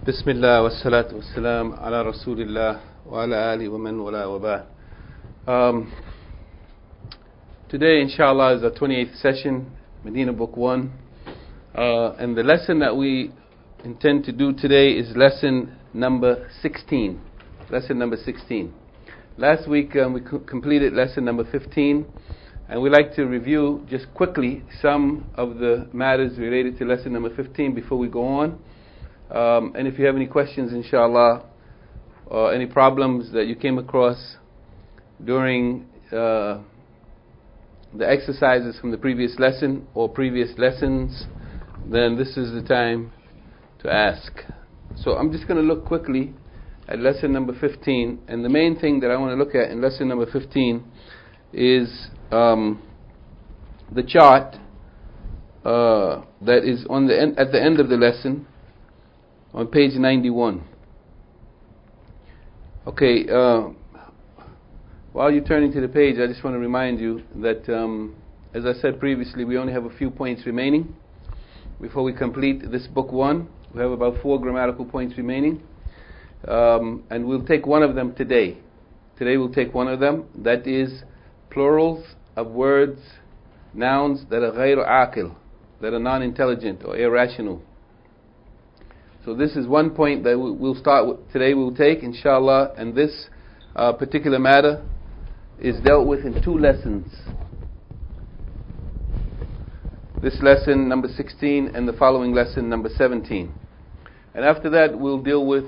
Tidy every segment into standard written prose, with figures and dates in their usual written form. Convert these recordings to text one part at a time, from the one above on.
بسم الله والصلاة والسلام على رسول الله وعلى آله ومن ولا وبعد. Today inshallah is the 28th session, Medina Book 1, and the lesson that we intend to do today is lesson number 16. Lesson number 16. Last week we completed lesson number 15, and we'd like to review just quickly some of the matters related to lesson number 15 before we go on. And if you have any questions, inshallah, or any problems that you came across during the exercises from the previous lesson or previous lessons, then this is the time to ask. So I'm just going to look quickly at lesson number 15, and the main thing that I want to look at in lesson number 15 is the chart that is on the at the end of the lesson, on page 91. Okay, while you're turning to the page, I just want to remind you that, as I said previously, we only have a few points remaining before we complete this book 1. We have about 4 grammatical points remaining, and we'll take one of them today. Today we'll take one of them, that is plurals of words, nouns that are غير عاقل, that are non-intelligent or irrational. So this is one point that we'll start with today. We'll take, inshallah, and this particular matter is dealt with in 2 lessons. This lesson number 16 and the following lesson number 17. And after that we'll deal with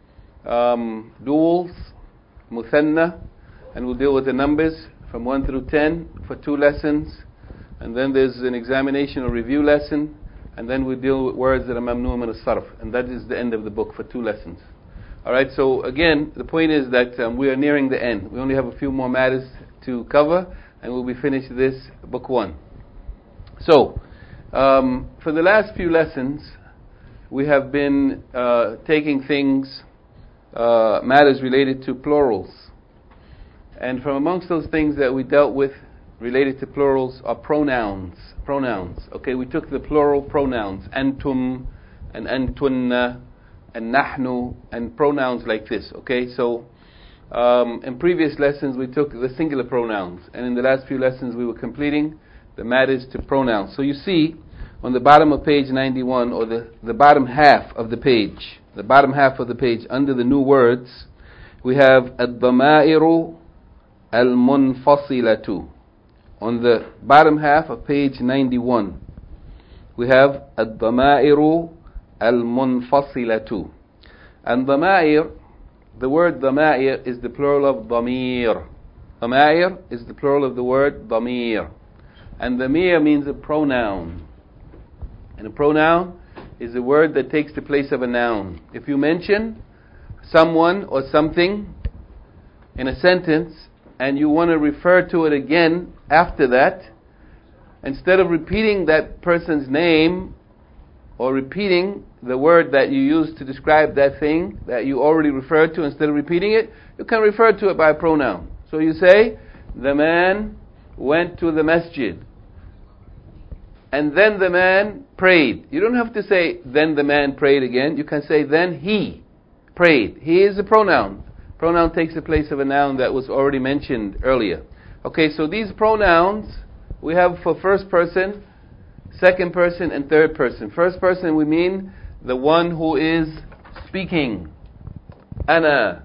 duals, muthanna, and we'll deal with the numbers from 1 through 10 for 2 lessons. And then there's an examination or review lesson. And then we deal with words that are mamnu' min as-sarf, and that is the end of the book for 2 lessons. Alright, so again, the point is that we are nearing the end. We only have a few more matters to cover, and we'll be finished this book 1. So, for the last few lessons, we have been taking things, matters related to plurals. And from amongst those things that we dealt with related to plurals are pronouns. Okay, we took the plural pronouns, antum and antunna and nahnu, and pronouns like this. Okay, so in previous lessons we took the singular pronouns, and in the last few lessons we were completing the matters to pronouns. So you see on the bottom of page 91, or the bottom half of the page, under the new words, we have ad-damairu al-munfasilatu. On the bottom half of page 91, we have ad-damairu al-munfasilatu. And damair, the word damair is the plural of damir. Damair is the plural of the word damir. And damir means a pronoun. And a pronoun is a word that takes the place of a noun. If you mention someone or something in a sentence, and you want to refer to it again after that, instead of repeating that person's name or repeating the word that you used to describe that thing that you already referred to, instead of repeating it, you can refer to it by a pronoun. So you say, the man went to the masjid, and then the man prayed. You don't have to say, then the man prayed again. You can say, then he prayed. He is a pronoun. Pronoun takes the place of a noun that was already mentioned earlier. Okay, so these pronouns we have for first person, second person, and third person. First person we mean the one who is speaking, ana.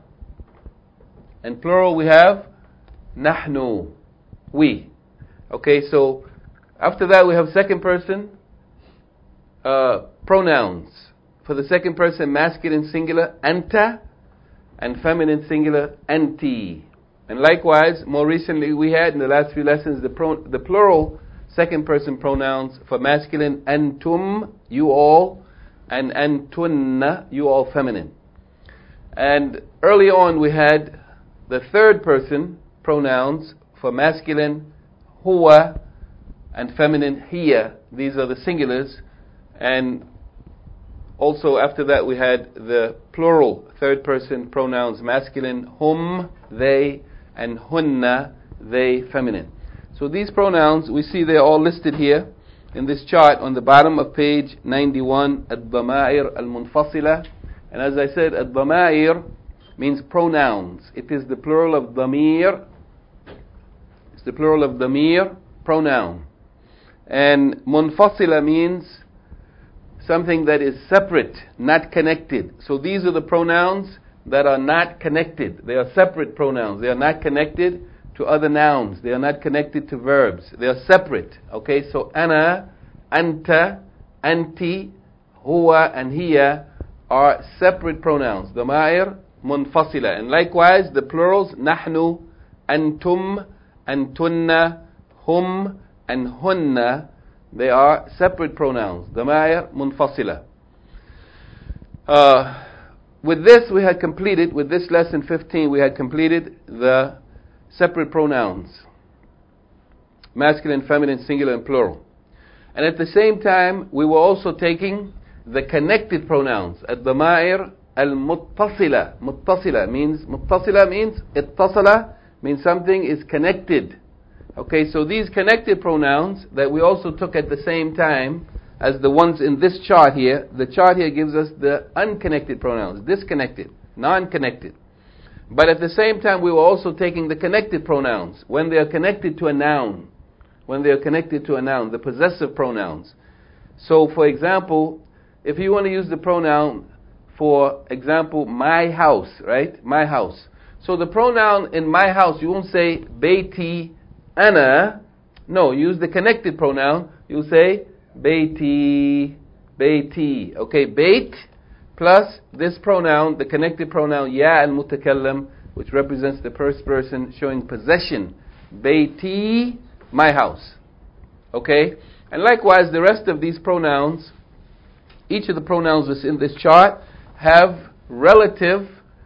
And plural we have nahnu, we. Okay, so after that we have second person pronouns. For the second person, masculine singular, anta, and feminine singular, anti. And likewise, more recently we had in the last few lessons the plural second person pronouns for masculine, antum, you all, and antunna, you all feminine. And early on we had the third person pronouns for masculine, huwa, and feminine, hiya. These are the singulars. And also after that we had the plural third person pronouns, masculine, hum, they, and hunna, they, feminine. So these pronouns, we see they're all listed here in this chart on the bottom of page 91, ad-dama'ir al-munfasila, And as I said, ad-dama'ir means pronouns. It is the plural of damir. It's the plural of damir, pronoun. And munfasila means something that is separate, not connected. So these are the pronouns that are not connected. They are separate pronouns. They are not connected to other nouns. They are not connected to verbs. They are separate. Okay, so ana, anta, anti, huwa, and hiya are separate pronouns. Dama'ir munfasila. And likewise, the plurals, nahnu, antum, antunna, hum, and hunna, they are separate pronouns. Dama'ir munfasila. With this, we had completed, with this lesson 15, we had completed the separate pronouns. Masculine, feminine, singular, and plural. And at the same time, we were also taking the connected pronouns. Ad-dama'ir al-muttasila. Muttasila means ittasala means something is connected. Okay, so these connected pronouns that we also took at the same time as the ones in this chart here, the chart here gives us the unconnected pronouns, disconnected, non-connected. But at the same time, we were also taking the connected pronouns when they are connected to a noun. When they are connected to a noun, the possessive pronouns. So, for example, if you want to use the pronoun, for example, my house, right? My house. So the pronoun in my house, you won't say beiti ana. No, use the connected pronoun. You say beiti, beiti. Okay, beit plus this pronoun, the connected pronoun ya al-mutakallam, which represents the first person showing possession. Beiti, my house. Okay? And likewise, the rest of these pronouns, each of the pronouns that's in this chart have relative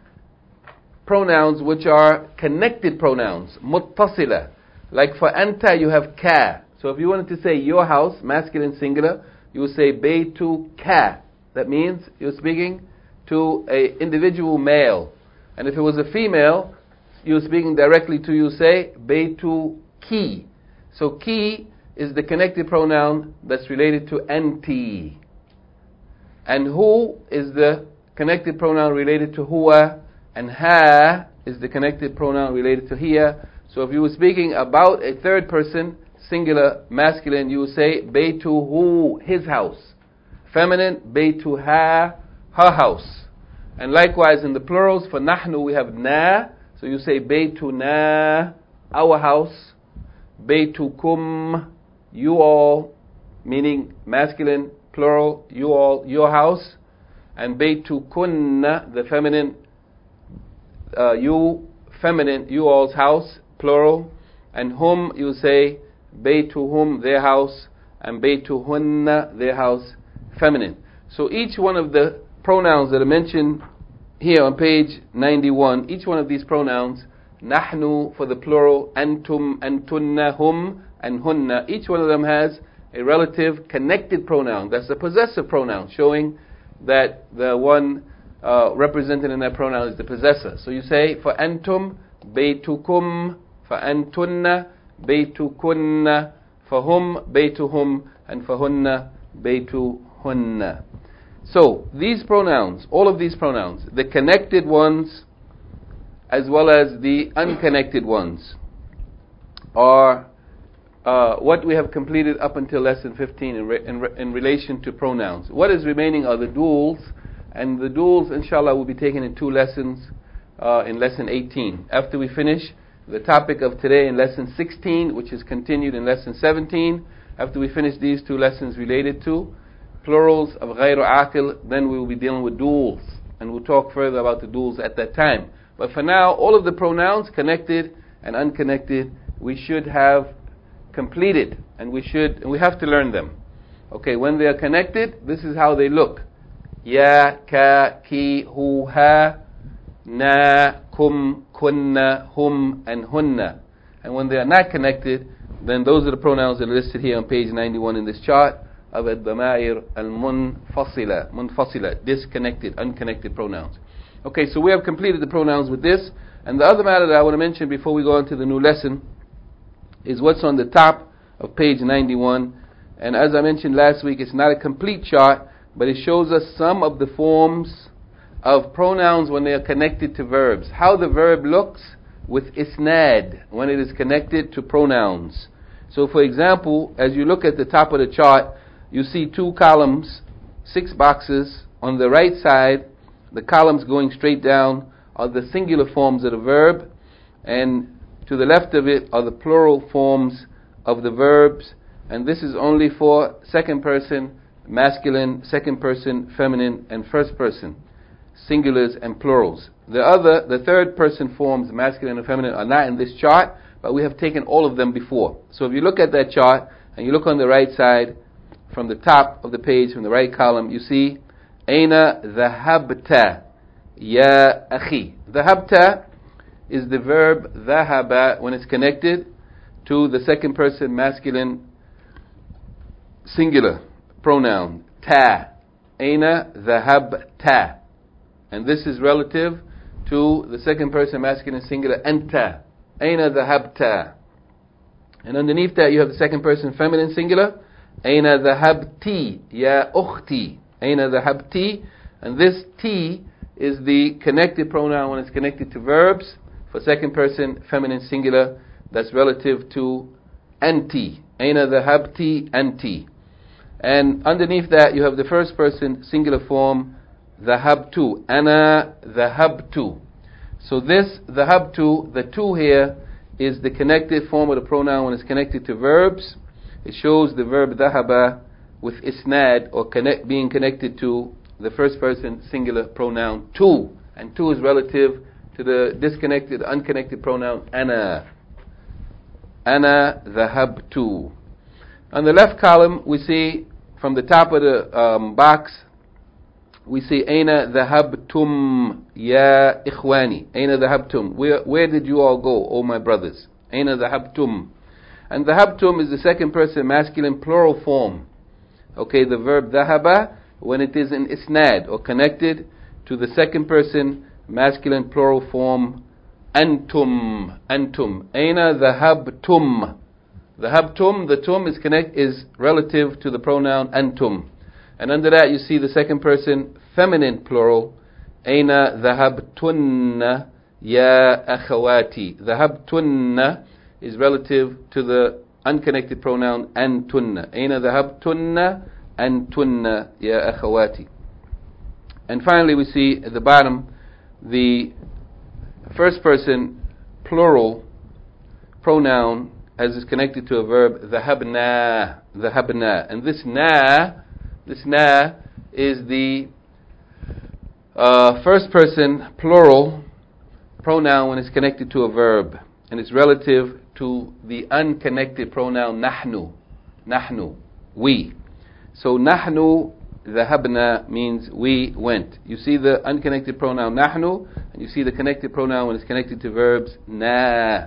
pronouns which are connected pronouns, muttasila. Like for anta, you have ka. So if you wanted to say your house, masculine singular, you would say baytu ka. That means you're speaking to an individual male. And if it was a female, you're speaking directly to, you say baytu ki. So ki is the connected pronoun that's related to anti. And hu is the connected pronoun related to huwa. And ha is the connected pronoun related to hiya. So if you were speaking about a third person, singular, masculine, you would say baytuhu, his house. Feminine, baytuha, her house. And likewise in the plurals, for nahnu we have na, so you say baytuna, our house. Baytukum, you all, meaning masculine, plural, you all, your house. And baytukunna, the feminine, you, feminine, you all's house, plural. And hum, you say baytuhum, their house. And baytuhunna, their house, feminine. So each one of the pronouns that are mentioned here on page 91, each one of these pronouns, nahnu for the plural, antum, antunna, hum, and hunna, each one of them has a relative connected pronoun. That's a possessive pronoun, showing that the one represented in that pronoun is the possessor. So you say, for antum, baytukum, for antunna, baytukunna, for hum, baytuhum, and for hunna, baytuhunna. So these pronouns, all of these pronouns, the connected ones as well as the unconnected ones, are what we have completed up until lesson 15 in relation to pronouns. What is remaining are the duals, and the duals, inshallah, will be taken in 2 lessons in lesson 18. After we finish the topic of today in lesson 16, which is continued in lesson 17, after we finish these 2 lessons related to plurals of ghayru aqil, then we will be dealing with duals, and we'll talk further about the duals at that time. But for now, all of the pronouns, connected and unconnected, we should have completed, and we have to learn them. Okay, when they are connected, this is how they look: ya, ka, ki, hu, ha, na, kum, kunna, hum, and hunna. And when they are not connected, then those are the pronouns that are listed here on page 91 in this chart of ad-dama'ir al-munfasila, disconnected, unconnected pronouns. Okay, so we have completed the pronouns with this. And the other matter that I want to mention before we go on to the new lesson is what's on the top of page 91. And as I mentioned last week, it's not a complete chart, but it shows us some of the forms of pronouns when they are connected to verbs. How the verb looks with isnad when it is connected to pronouns. So for example, as you look at the top of the chart, you see 2 columns, 6 boxes. On the right side, the columns going straight down are the singular forms of the verb, and to the left of it are the plural forms of the verbs, and this is only for second person masculine, second person feminine, and first person singulars and plurals. The third person forms, masculine and feminine, are not in this chart, but we have taken all of them before. So if you look at that chart and you look on the right side, from the top of the page, from the right column, you see Aina dhahabta ya akhi. Dhahabta is the verb dhahaba when it's connected to the second person masculine singular pronoun ta. Aina dhahabta. And this is relative to the second person masculine singular anta. Aina dhahabta. And underneath that you have the second person feminine singular. Aina dhahabti ya ukhti. Aina dhahabti. And this ti is the connected pronoun when it's connected to verbs for second person feminine singular. That's relative to anti. Aina dhahabti anti. And underneath that you have the first person singular form dhahabtu. Ana dhahabtu. So this dhahabtu, the tu here, is the connected form of the pronoun when it's connected to verbs. It shows the verb dhahaba with isnad, or being connected to the first person singular pronoun tu. And tu is relative to the disconnected, unconnected pronoun ana. Ana dhahabtu. On the left column, we see from the top of the box, we see Aina dhahabtum ya ikhwani. Aina dhahabtum. Where did you all go, O my brothers? Aina dhahabtum. And dhahabtum is the second person masculine plural form. Okay, the verb dhahaba, when it is in isnad or connected to the second person masculine plural form antum. Antum. Aina dhahabtum. Dhahabtum, the tum is relative to the pronoun antum. And under that you see the second person feminine plural. Aina dhahabtunna ya akhawati. Dhahabtunna is relative to the unconnected pronoun antunna. Aina dhahabtunna antunna ya akhawati. And finally we see at the bottom the first person plural pronoun as is connected to a verb dhahabna. Dhahabna. And this na is the first person plural pronoun when it's connected to a verb, and it's relative to the unconnected pronoun nahnu. Nahnu, we. So nahnu dhahabna means we went. You see the unconnected pronoun nahnu, and you see the connected pronoun when it's connected to verbs na.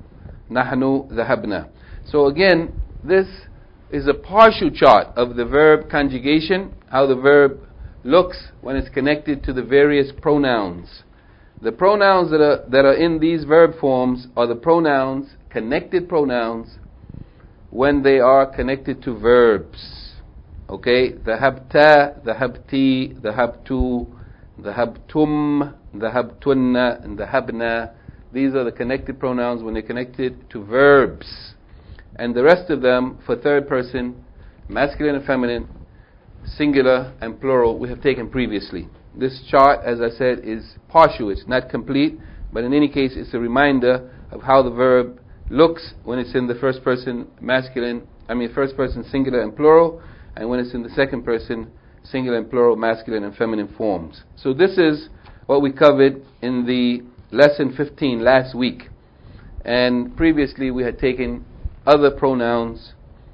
Nahnu dhahabna. So again, this is a partial chart of the verb conjugation, how the verb looks when it's connected to the various pronouns. The pronouns that are in these verb forms are the pronouns, connected pronouns, when they are connected to verbs. Okay, dhahabta, dhahabti, dhahabtu, dhahabtum, dhahabtunna, and dhahabna. These are the connected pronouns when they're connected to verbs. And the rest of them for third person, masculine and feminine, singular and plural, we have taken previously. This chart, as I said, is partial, it's not complete, but in any case it's a reminder of how the verb looks when it's in the first person first person singular and plural, and when it's in the second person singular and plural, masculine and feminine forms. So this is what we covered in the lesson 15 last week. And previously we had taken other pronouns,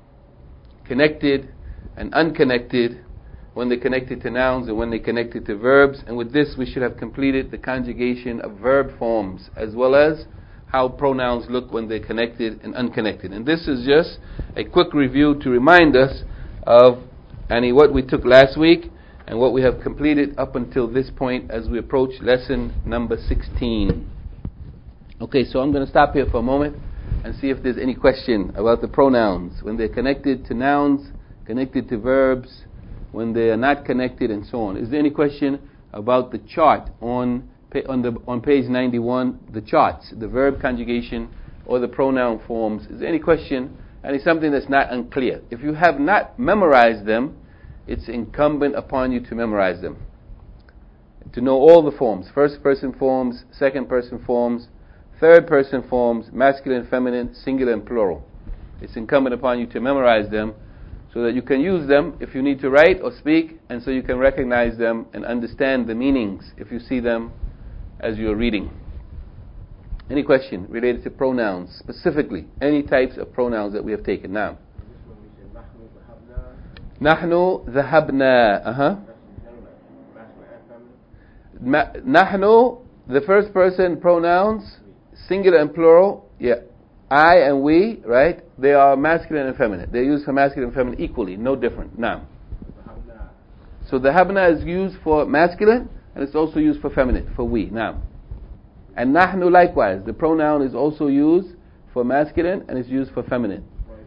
connected and unconnected, when they're connected to nouns and when they're connected to verbs. And with this we should have completed the conjugation of verb forms, as well as how pronouns look when they're connected and unconnected. And this is just a quick review to remind us of what we took last week and what we have completed up until this point as we approach lesson number 16. Okay, so I'm going to stop here for a moment and see if there's any question about the pronouns when they're connected to nouns, connected to verbs, when they are not connected, and so on. Is there any question about the chart on page 91, the charts, the verb conjugation or the pronoun forms. Is there any question? And it's something that's not unclear. If you have not memorized them, it's incumbent upon you to memorize them. To know all the forms, first person forms, second person forms, third person forms, masculine, feminine, singular and plural. It's incumbent upon you to memorize them so that you can use them if you need to write or speak, and so you can recognize them and understand the meanings if you see them as you're reading. Any question related to pronouns, specifically any types of pronouns that we have taken now? Nahnu dhahabna. Nahnu, the first person pronouns, singular and plural, yeah. I and we, right? They are masculine and feminine. They're used for masculine and feminine equally, no different. Now, so the habna is used for masculine and it's also used for feminine, for we. Now, and nahnu likewise, the pronoun is also used for masculine and it's used for feminine.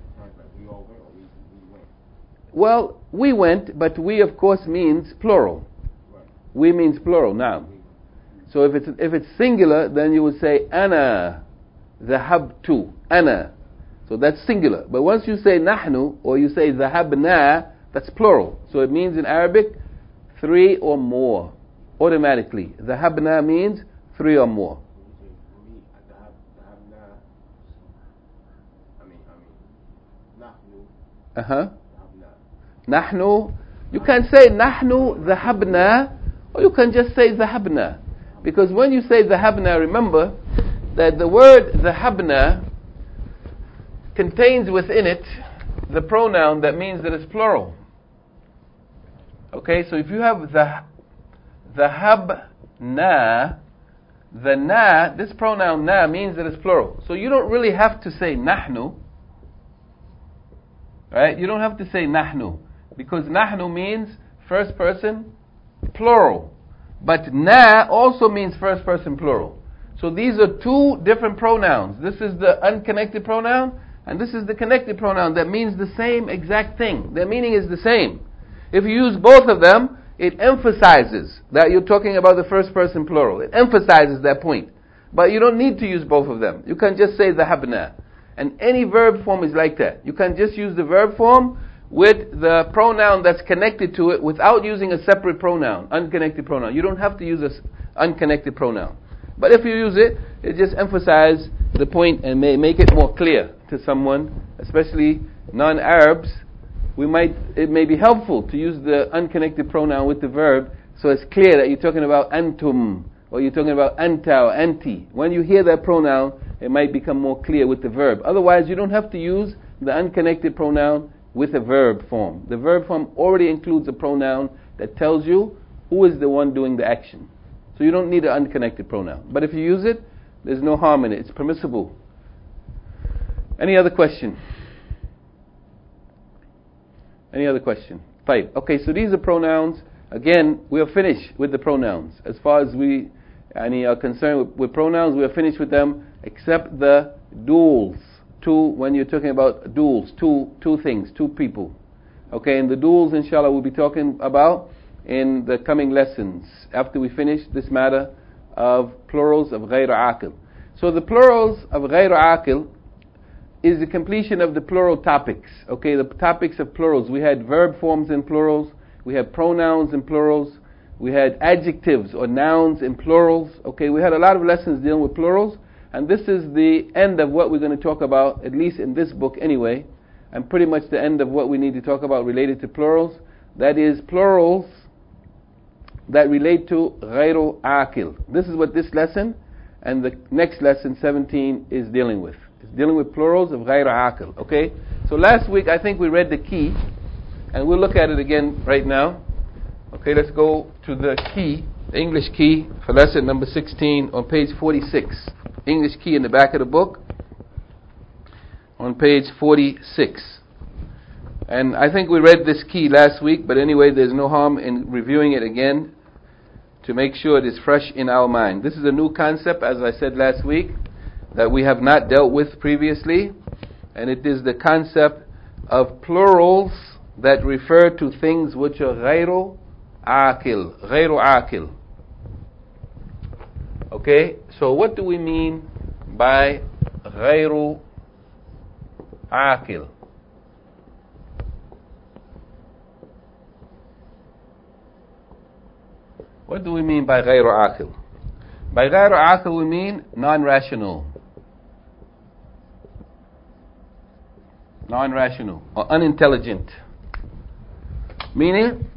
Well, we went, but we of course means plural. We means plural now. So if it's singular, then you would say ana dhahabtu, ana. So that's singular. But once you say nahnu or you say dhahabna, that's plural. So it means in Arabic 3 or more automatically. Dhahabna means 3 or more. Nahnu. You can say nahnu dhahabna, or you can just say dhahabna. Because when you say dhahabna, remember that the word dhahabna contains within it the pronoun that means that it's plural. Okay, so if you have dhahabna, the na, this pronoun na means that it's plural. So you don't really have to say nahnu. Right? You don't have to say nahnu. Because nahnu means first person plural. But na also means first person plural. So these are two different pronouns. This is the unconnected pronoun, and this is the connected pronoun that means the same exact thing. Their meaning is the same. If you use both of them, it emphasizes that you're talking about the first person plural. It emphasizes that point. But you don't need to use both of them. You can just say dhahabna. And any verb form is like that. You can just use the verb form with the pronoun that's connected to it without using a separate pronoun, unconnected pronoun. You don't have to use an unconnected pronoun. But if you use it, it just emphasizes the point and may make it more clear to someone, especially non-Arabs. It may be helpful to use the unconnected pronoun with the verb so it's clear that you're talking about antum or you're talking about anta or anti. When you hear that pronoun, it might become more clear with the verb. Otherwise, you don't have to use the unconnected pronoun with a verb form. The verb form already includes a pronoun that tells you who is the one doing the action. So you don't need an unconnected pronoun. But if you use it, there's no harm in it. It's permissible. Any other question? Any other question? Fine. Okay, so these are pronouns. Again, we are finished with the pronouns. As far as we are concerned with pronouns, we are finished with them, except the duals. When you're talking about duals, two things, two people. Okay, and the duals, inshallah, we'll be talking about in the coming lessons after we finish this matter of plurals of ghayr aqil. So the plurals of ghayr aqil is the completion of the plural topics. Okay, the topics of plurals. We had verb forms in plurals, we had pronouns in plurals, we had adjectives or nouns in plurals. Okay, we had a lot of lessons dealing with plurals, and this is the end of what we're going to talk about, at least in this book anyway, and pretty much the end of what we need to talk about related to plurals. That is plurals that relate to ghayru aqil. This is what this lesson and the next lesson 17 is dealing with. It's dealing with plurals of ghayru aqil. Okay? So last week I think we read the key, and we'll look at it again right now. Okay, let's go to the key, the English key for lesson number 16 on page 46. English key in the back of the book on page 46. And I think we read this key last week, but anyway, there's no harm in reviewing it again to make sure it is fresh in our mind. This is a new concept, as I said last week, that we have not dealt with previously, and it is the concept of plurals that refer to things which are ghayru عاقل غير عاقل. Okay, so what do we mean by غير عاقل? What do we mean by غير عاقل? By غير عاقل we mean non-rational. Non-rational or unintelligent. Meaning,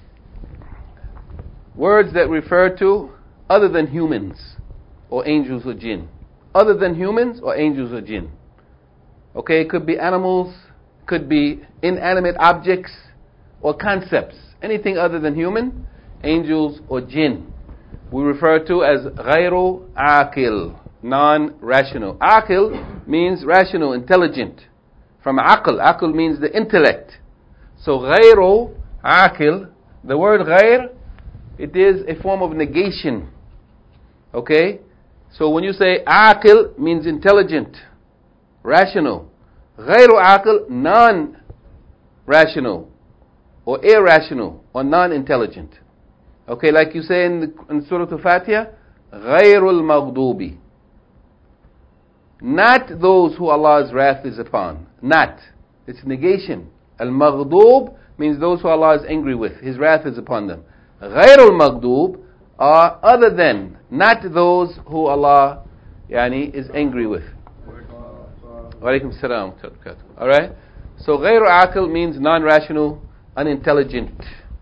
words that refer to other than humans or angels or jinn. Other than humans or angels or jinn. Okay, it could be animals, could be inanimate objects or concepts. Anything other than human, angels or jinn. We refer to as غير عاقل, non-rational. عاقل means rational, intelligent. From aql, aql means the intellect. So غير عاقل, the word غير, it is a form of negation. Okay? So when you say عاقل means intelligent, rational. غير عاقل, non-rational or irrational or non-intelligent. Okay, like you say in Surah Al-Fatiha, غير المغضوب. Not those who Allah's wrath is upon. Not. It's negation. Al-Maghdub means those who Allah is angry with. His wrath is upon them. غير المغضوب are other than, not those who Allah is angry with. Walaikum salam. Alright? So غير عاقل means non-rational, unintelligent.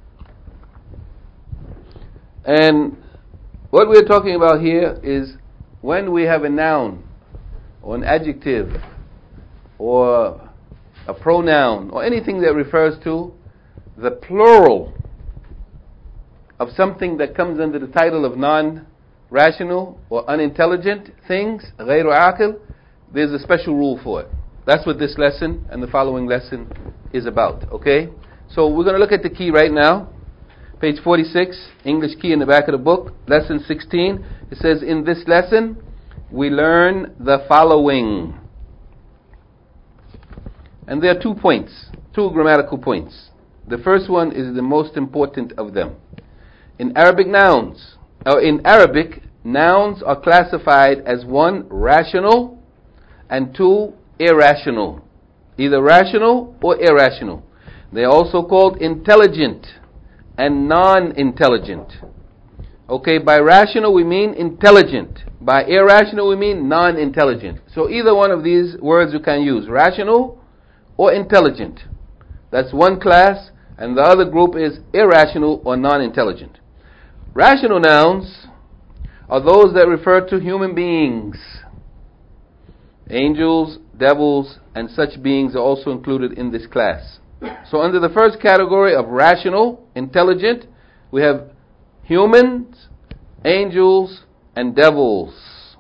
And what we're talking about here is when we have a noun or an adjective or a pronoun or anything that refers to the plural of something that comes under the title of non-rational or unintelligent things, غير عاقل, there's a special rule for it. That's what this lesson and the following lesson is about. Okay? So we're going to look at the key right now. Page 46, English key in the back of the book, lesson 16. It says, in this lesson, we learn the following. And there are 2 points, 2 grammatical points. The first one is the most important of them. In Arabic, nouns are classified as 1, rational, and 2, irrational. Either rational or irrational. They are also called intelligent and non-intelligent. Okay, by rational we mean intelligent. By irrational we mean non-intelligent. So either one of these words you can use, rational or intelligent. That's one class, and the other group is irrational or non-intelligent. Rational nouns are those that refer to human beings. Angels, devils, and such beings are also included in this class. So under the first category of rational, intelligent, we have humans, angels, and devils.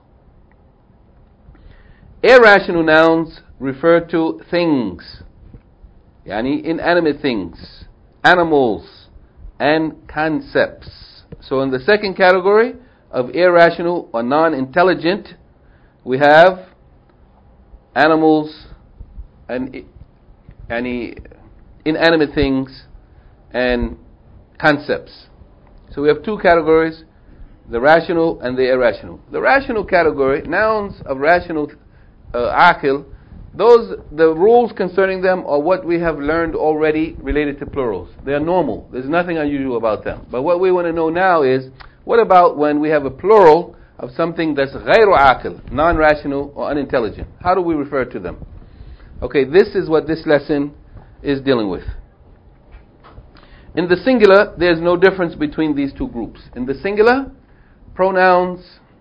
Irrational nouns refer to things, inanimate things, animals, and concepts. So in the second category of irrational or non-intelligent, we have animals and inanimate things and concepts. So we have 2 categories, the rational and the irrational. The rational category, nouns of rational aqil, the rules concerning them are what we have learned already related to plurals. They are normal. There's nothing unusual about them. But what we want to know now is, what about when we have a plural of something that's غير عاقل, non-rational or unintelligent? How do we refer to them? Okay, this is what this lesson is dealing with. In the singular, there's no difference between these 2 groups. In the singular, pronouns,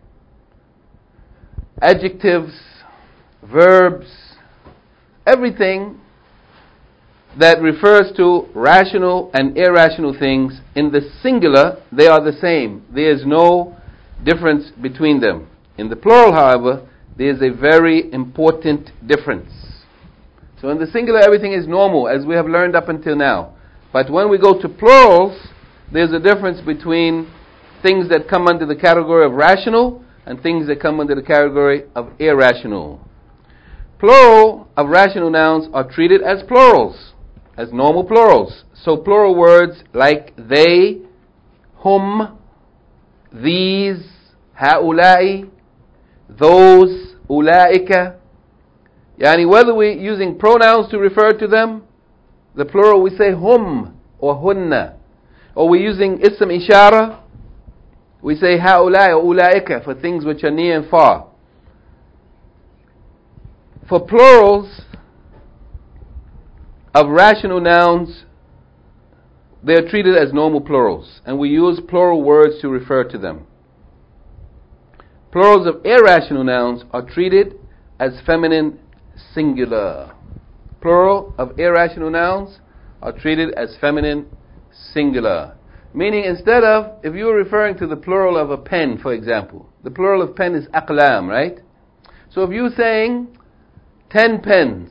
adjectives, verbs, everything that refers to rational and irrational things, in the singular, they are the same. There is no difference between them. In the plural, however, there is a very important difference. So in the singular, everything is normal, as we have learned up until now. But when we go to plurals, there's a difference between things that come under the category of rational and things that come under the category of irrational. Plural of rational nouns are treated as plurals, as normal plurals. So plural words like they, hum, these, هؤلاء, those, أولئك. Yani whether we're using pronouns to refer to them, the plural we say hum or hunna, or we're using ism ishara, we say هؤلاء or أولئك for things which are near and far. For plurals of rational nouns, they are treated as normal plurals, and we use plural words to refer to them. Plurals of irrational nouns are treated as feminine singular. Plural of irrational nouns are treated as feminine singular. Meaning, instead of, if you were referring to the plural of a pen, for example, the plural of pen is aqlam, right? So if you're saying 10 pens,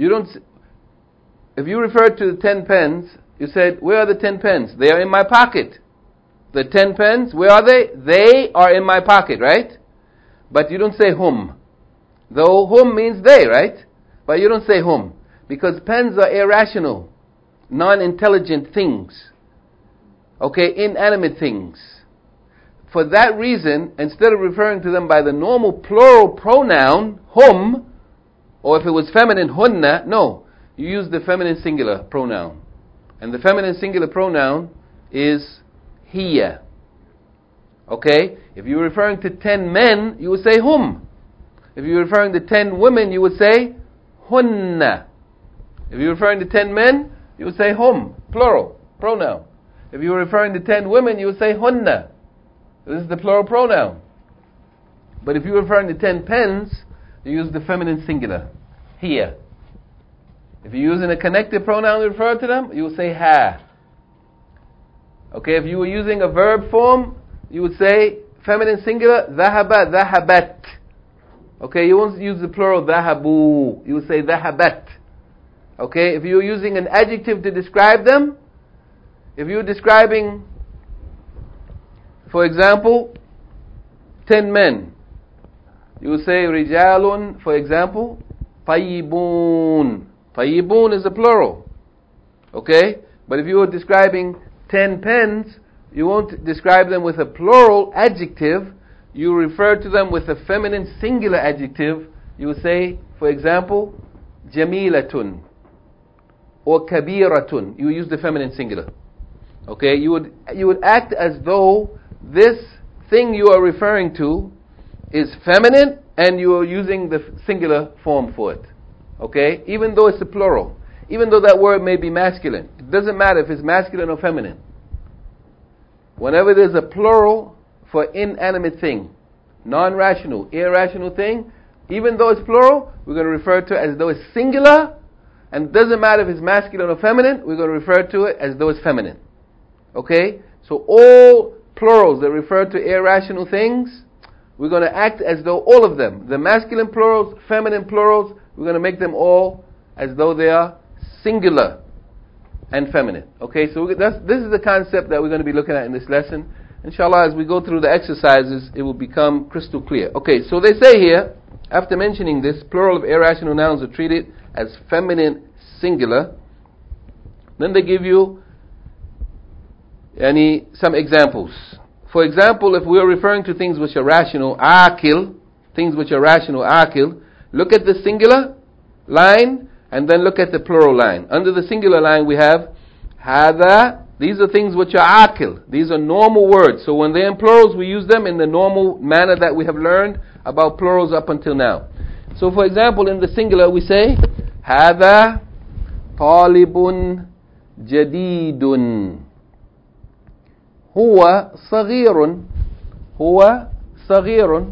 if you refer to the 10 pens, you said, where are the 10 pens? They are in my pocket. The 10 pens, where are they? They are in my pocket, right? But you don't say hum. Though hum means they, right? But you don't say hum. Because pens are irrational, non-intelligent things. Okay, inanimate things. For that reason, instead of referring to them by the normal plural pronoun, hum, or if it was feminine, hunna, no. You use the feminine singular pronoun. And the feminine singular pronoun is hiya. Okay? If you're referring to 10 men, you would say hum. If you're referring to 10 women, you would say hunna. If you're referring to 10 men, you would say hum, plural, pronoun. If you're referring to 10 women, you would say hunna. This is the plural pronoun. But if you're referring to 10 pens, you use the feminine singular, hiya. If you're using a connected pronoun to refer to them, you would say ha. Okay, if you were using a verb form, you would say feminine singular, dhahaba, dhahabat. Okay, you won't use the plural, dhahabu. You would say dhahabat. Okay, if you're using an adjective to describe them, if you're describing, for example, 10 men, you would say rijalun, for example, tayyibun. Tayyibun is a plural. Okay? But if you were describing 10 pens, you won't describe them with a plural adjective. You refer to them with a feminine singular adjective. You would say, for example, jamilatun or kabiratun. You use the feminine singular. Okay? You would act as though this thing you are referring to is feminine and you are using the singular form for it. Okay? Even though it's a plural. Even though that word may be masculine. It doesn't matter if it's masculine or feminine. Whenever there's a plural for inanimate thing, non-rational, irrational thing, even though it's plural, we're going to refer to it as though it's singular. And it doesn't matter if it's masculine or feminine, we're going to refer to it as though it's feminine. Okay? So all plurals that refer to irrational things, we're going to act as though all of them, the masculine plurals, feminine plurals, we're going to make them all as though they are singular and feminine. Okay, so this is the concept that we're going to be looking at in this lesson. Inshallah, as we go through the exercises, it will become crystal clear. Okay, so they say here, after mentioning this, plural of irrational nouns are treated as feminine singular. Then they give you some examples. For example, if we are referring to things which are rational, akil, things which are rational, akil, look at the singular line and then look at the plural line. Under the singular line we have hada. These are things which are akil. These are normal words. So when they're in plurals, we use them in the normal manner that we have learned about plurals up until now. So for example, in the singular we say hada talibun jadidun. Huwa saghirun. Huwa saghirun.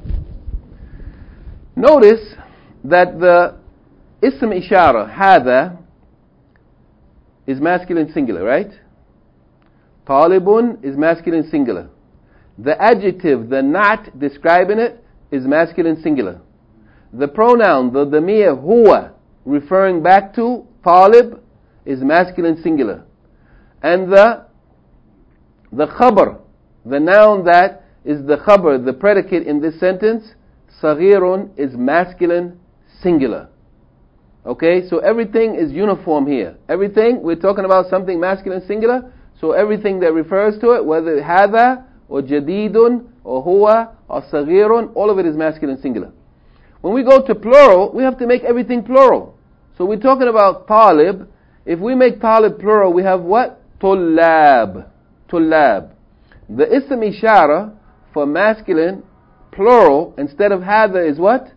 Notice that the ism ishara, hada, is masculine singular, right? Talibun is masculine singular. The adjective, the not describing it, is masculine singular. The pronoun, the damir, huwa, referring back to talib, is masculine singular. And the khabar, the noun that is the khabar, the predicate in this sentence, saghirun, is masculine singular. Okay, so everything is uniform here. Everything, we're talking about something masculine singular, So everything that refers to it, whether hada or jadidun or huwa or saghirun, all of it is masculine singular. When we go to plural, we have to make everything plural. So we're talking about talib. If we make talib plural, we have what? Tullab. Tullab. The ism ishara for masculine plural instead of hada is what?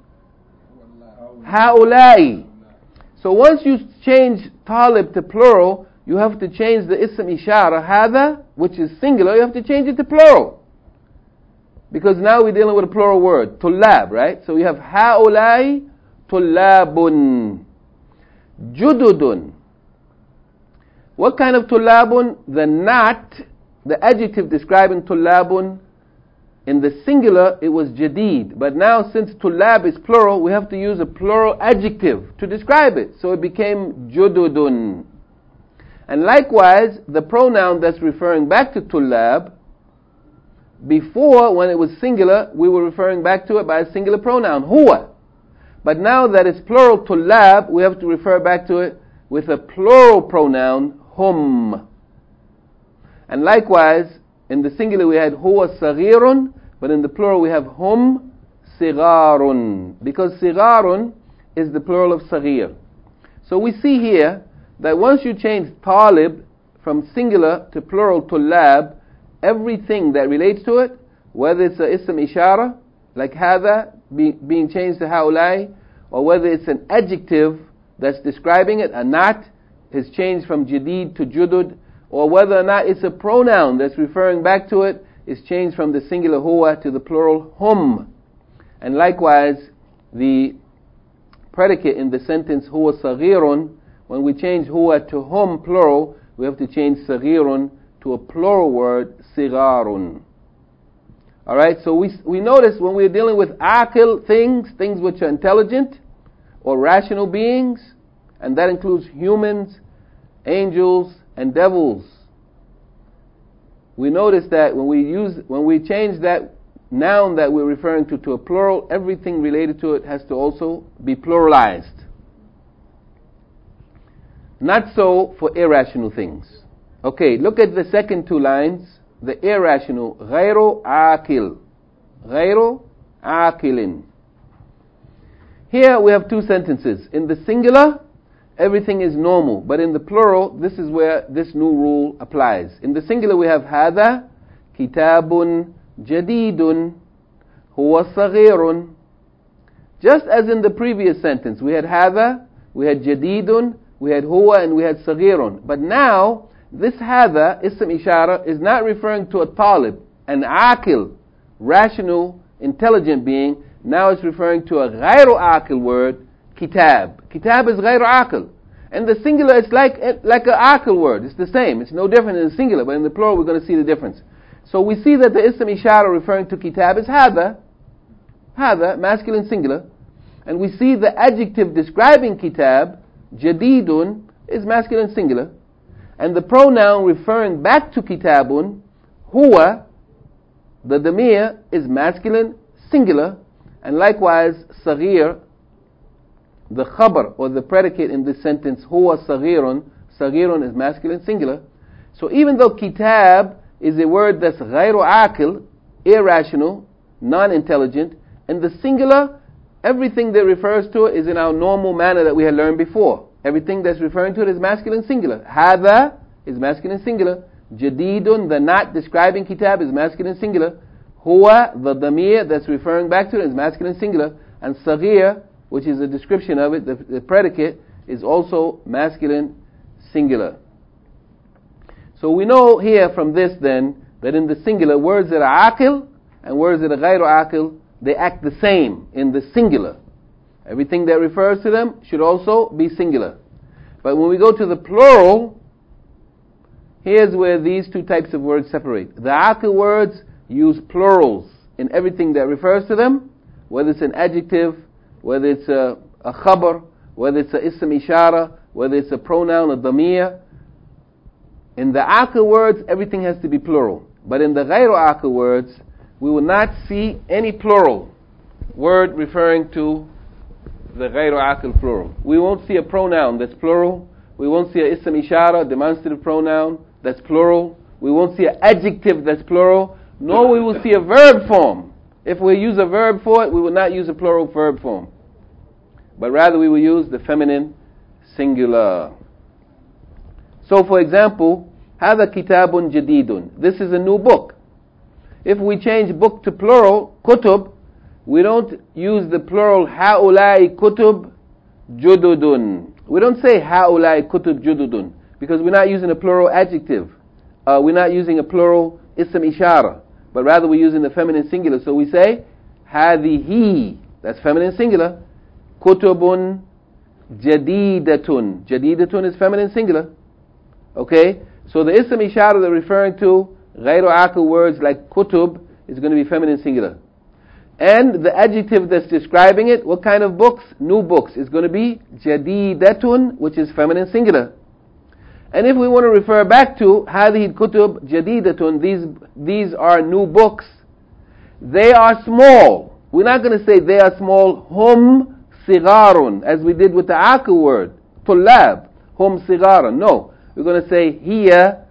Haulai. So once you change talib to plural, you have to change the ism ishara hada, which is singular, you have to change it to plural. Because now we're dealing with a plural word, tullab, right? So we have haulai tullabun. Jududun. What kind of tullabun? The not, the adjective describing tullabun, in the singular it was jadid. But now since tullab is plural, we have to use a plural adjective to describe it. So it became jududun. And likewise, the pronoun that's referring back to tullab, before, when it was singular, we were referring back to it by a singular pronoun, huwa. But now that it's plural tullab, we have to refer back to it with a plural pronoun, hum. And likewise, in the singular we had huwa saghirun, but in the plural we have hum sigharun. Because sigharun is the plural of saghir. So we see here that once you change talib from singular to plural tullab, everything that relates to it, whether it's a ism ishara, like hada, being changed to haulai, or whether it's an adjective that's describing it, a not, is changed from jadid to judud, or whether or not it's a pronoun that's referring back to it, is changed from the singular huwa to the plural hum. And likewise, the predicate in the sentence huwa saghirun, when we change huwa to hum plural, we have to change saghirun to a plural word, sigharun. Alright, so we notice when we're dealing with aqil things which are intelligent or rational beings, and that includes humans, angels, and devils. We notice that when we change that noun that we're referring to a plural, everything related to it has to also be pluralized. Not so for irrational things. Okay, look at the second two lines. The irrational, غير عاقل, غير عاقل. Here we have two sentences. In the singular, everything is normal, but in the plural, this is where this new rule applies. In the singular we have هذا كتاب جديد هو صغير. Just as in the previous sentence, we had هذا, we had جديد, we had huwa, and we had صغير. But now, this hada, ism ishara, is not referring to a talib, an aqil, rational, intelligent being. Now it's referring to a ghayru aqil word, kitab. Kitab is ghayru aqil. And the singular, it's like an aqil word. It's the same. It's no different in the singular, but in the plural we're going to see the difference. So we see that the ism ishara referring to kitab is hada, masculine singular. And we see the adjective describing kitab, jadidun, is masculine singular. And the pronoun referring back to kitabun, huwa, the damir, is masculine singular. And likewise, saghir, the khabar or the predicate in this sentence, huwa saghirun, saghirun is masculine singular. So even though kitab is a word that's ghayru aqil, irrational, non-intelligent, in the singular, everything that refers to it is in our normal manner that we had learned before. Everything that's referring to it is masculine singular. Hada is masculine singular. Jadidun, the not describing kitab, is masculine singular. Huwa, the damir that's referring back to it, is masculine singular. And saghir, which is a description of it, the predicate, is also masculine singular. So we know here from this then, that in the singular, words that are aqil and words that are ghayru aqil, they act the same in the singular. Everything that refers to them should also be singular. But when we go to the plural, here's where these two types of words separate. The aqil words use plurals in everything that refers to them, whether it's an adjective, whether it's a khabar, whether it's a ism ishara, whether it's a pronoun, a damir. In the aqil words, everything has to be plural. But in the ghayru aqil words, we will not see any plural word referring to the ghayru aqil plural. We won't see a pronoun that's plural. We won't see a ism ishara, demonstrative pronoun, that's plural. we won't see an adjective that's plural, nor we will see a verb form. If we use a verb for it, we will not use a plural verb form, but rather we will use the feminine singular. So for example, هذا كتاب جديد. This is a new book. If we change book to plural, kutub, we don't use the plural هؤلاء كتب جدد. We don't say هؤلاء كتب جدد because we're not using a plural adjective. We're not using a plural ism ishara, but rather we're using the feminine singular. So we say هذه, that's feminine singular. كتب جديدة. جديدة is feminine singular. Okay? So the ism ishara that we're referring to, غير عاقل words like kutub, is going to be feminine singular. And the adjective that's describing it, what kind of books? New books. Is going to be جديدة, which is feminine singular. And if we want to refer back to هذه الكتب جديدة, these are new books, they are small. We're not going to say they are small, هم صغار, as we did with the عاقل word, طلاب, هم صغار. No, we're going to say هي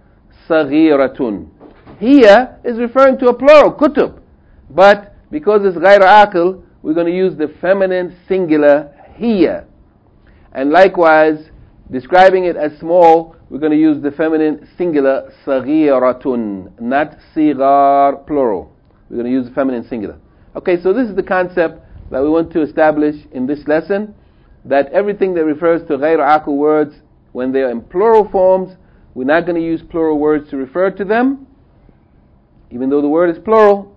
صغيرة. Here is referring to a plural, kutub. But because it's غير عاقل, we're going to use the feminine singular here. And likewise, describing it as small, we're going to use the feminine singular صغيرة, not صغار plural. We're going to use the feminine singular. Okay, so this is the concept that we want to establish in this lesson, that everything that refers to غير عاقل words, when they are in plural forms, we're not going to use plural words to refer to them, even though the word is plural.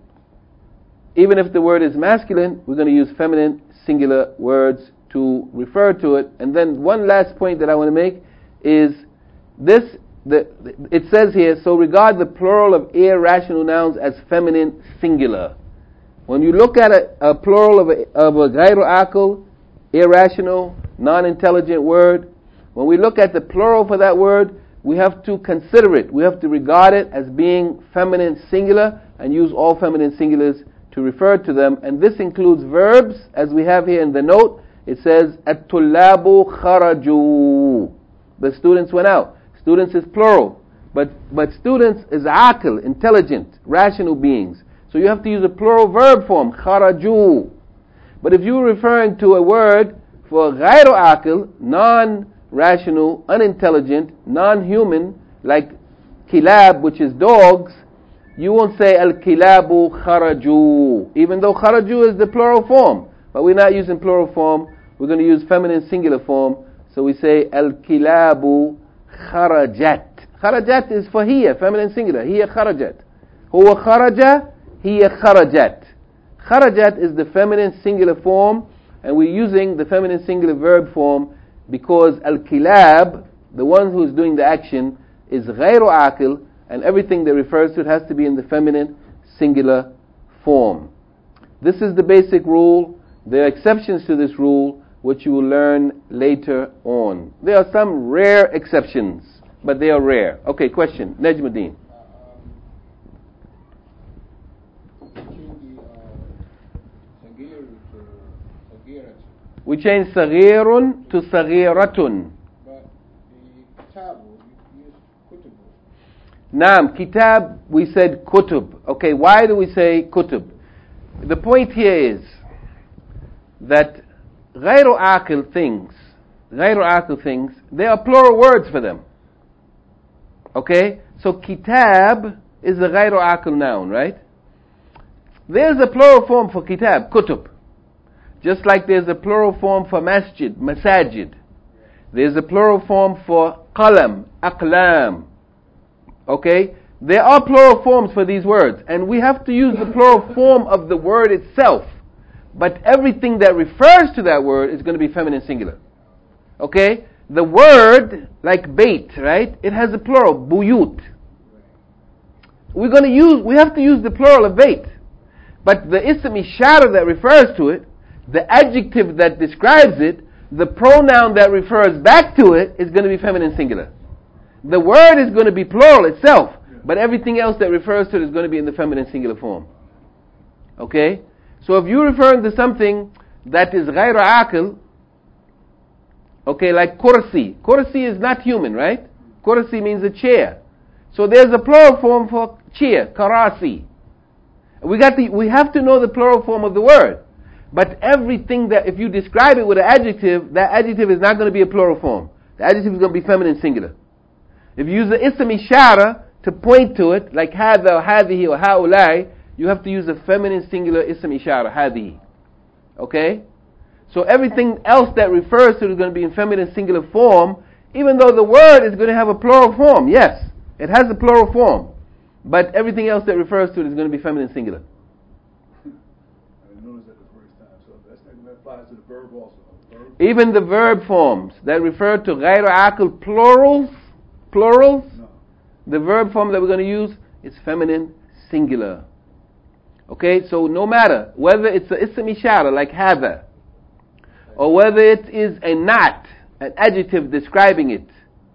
Even if the word is masculine, we're going to use feminine singular words to refer to it. And then one last point that I want to make is this, it says here, so regard the plural of irrational nouns as feminine singular. When you look at a plural of a غير عاقل, irrational, non-intelligent word, when we look at the plural for that word, we have to consider it. We have to regard it as being feminine singular and use all feminine singulars to refer to them. And this includes verbs, as we have here in the note. It says, الطلاب خرجوا. The students went out. Students is plural. But students is عاقل, intelligent, rational beings. So you have to use a plural verb form, خرجوا. But if you're referring to a word for غير عاقل, non-rational, unintelligent, non-human, like kilab, which is dogs, you won't say al-kilabu kharaju, even though kharaju is the plural form. But we're not using plural form, we're going to use feminine singular form. So we say al-kilabu kharajat. Kharajat is for hiya, feminine singular. Hiya kharajat. Huwa kharaja, hiya kharajat. Kharajat is the feminine singular form, and we're using the feminine singular verb form because al-kilab, the one who is doing the action, is ghayru aqil, and everything that refers to it has to be in the feminine singular form. This is the basic rule. There are exceptions to this rule, which you will learn later on. There are some rare exceptions, but they are rare. Okay, question. Najmuddin. We change صغير to صغيرة. But the kitab, you use kutubu. Naam, kitab, we said kutub. Okay, why do we say kutub? The point here is that غير عاقل things, they are plural words for them. Okay, so kitab is a غير عاقل noun, right? There's a plural form for kitab, kutub. Just like there's a plural form for masjid, masajid. There's a plural form for qalam, aqlam. Okay? There are plural forms for these words, and we have to use the plural form of the word itself. But everything that refers to that word is going to be feminine singular. Okay? The word, like bait, right? It has a plural, buyut. We have to use the plural of bait. But the ism ishara that refers to it, the adjective that describes it, the pronoun that refers back to it is going to be feminine singular. The word is going to be plural itself, but everything else that refers to it is going to be in the feminine singular form. Okay? So if you're referring to something that is غير عاقل, okay, like kursi. Kursi is not human, right? Kursi means a chair. So there's a plural form for chair, karasi. We have to know the plural form of the word. But everything that, if you describe it with an adjective, that adjective is not going to be a plural form. The adjective is going to be feminine singular. If you use the ism ishara to point to it, like hadha or hadihi or haulai, you have to use a feminine singular ism ishara, hadihi. Okay? So everything else that refers to it is going to be in feminine singular form, even though the word is going to have a plural form. Yes, it has a plural form. But everything else that refers to it is going to be feminine singular. Applies to the verb also. Even the verb forms that refer to ghayr aql plurals, no. The verb form that we're going to use is feminine singular. Okay, so no matter whether it's an ism ishara like hadha, or whether it is a not, an adjective describing it,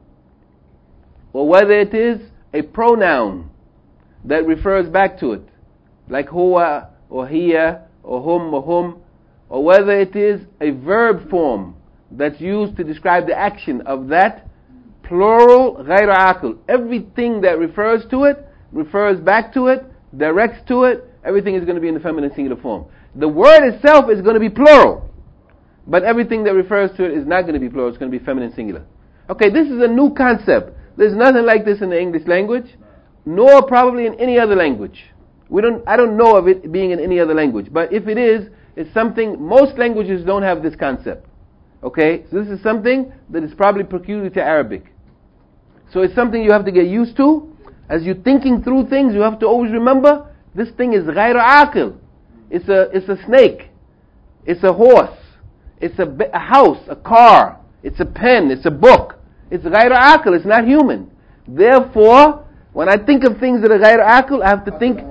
or whether it is a pronoun that refers back to it, like huwa or hiya or hum or hum, or whether it is a verb form that's used to describe the action of that plural ghayr aql. Everything that refers to it, refers back to it, directs to it, everything is going to be in the feminine singular form. The word itself is going to be plural, but everything that refers to it is not going to be plural, it's going to be feminine singular. Okay, this is a new concept. There's nothing like this in the English language, nor probably in any other language. I don't know of it being in any other language, but if it is, it's something, most languages don't have this concept. Okay, so this is something that is probably peculiar to Arabic. So it's something you have to get used to. As you're thinking through things, you have to always remember, this thing is ghayr aqil. It's a snake. It's a horse. It's a house, a car. It's a pen. It's a book. It's ghayr aqil. It's not human. Therefore, when I think of things that are ghayr aqil, I have to think,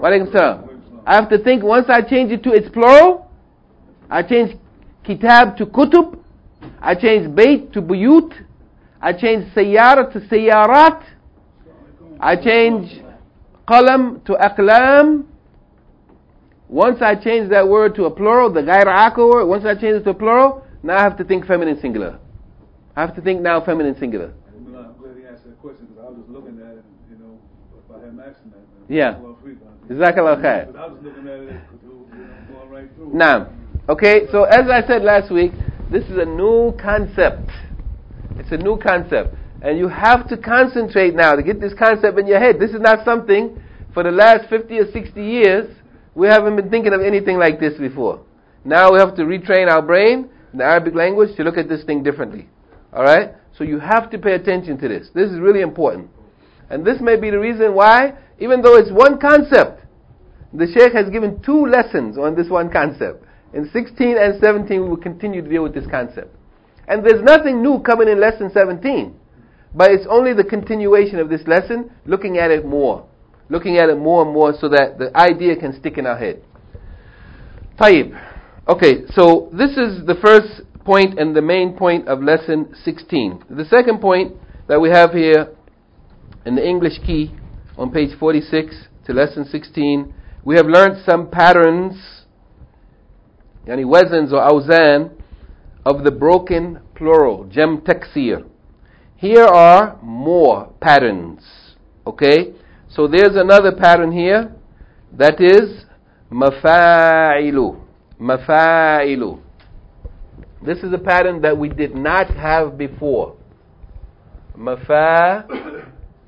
I have to think, once I change it to its plural, I change kitab to kutub, I change bayt to buyut, I change sayyara to sayyarat, I change qalam to aqlam. Once I change that word to a plural, the ghayr aqil word, once I change it to a plural, now I have to think feminine singular. I have to think now feminine singular. I'm glad he asked that question because I was just looking at it, if I hadn't asked him that. Yeah. Jazakallah khair. I was looking at it, going right through. Now, okay, so as I said last week, this is a new concept. It's a new concept. And you have to concentrate now to get this concept in your head. This is not something for the last 50 or 60 years. We haven't been thinking of anything like this before. Now we have to retrain our brain in the Arabic language to look at this thing differently. Alright? So you have to pay attention to this. This is really important. And this may be the reason why, even though it's one concept, the Shaykh has given 2 lessons on this one concept. In 16 and 17 we will continue to deal with this concept. And there's nothing new coming in lesson 17. But it's only the continuation of this lesson, looking at it more. Looking at it more and more so that the idea can stick in our head. Tayyib. Okay, so this is the first point and the main point of lesson 16. The second point that we have here in the English key on page 46 to lesson 16, we have learned some patterns, yani wazans or awzan, of the broken plural, jam taksir. Here are more patterns. Okay? So there's another pattern here that is mafa'ilu. Mafa'ilu. This is a pattern that we did not have before. Mafa'ilu.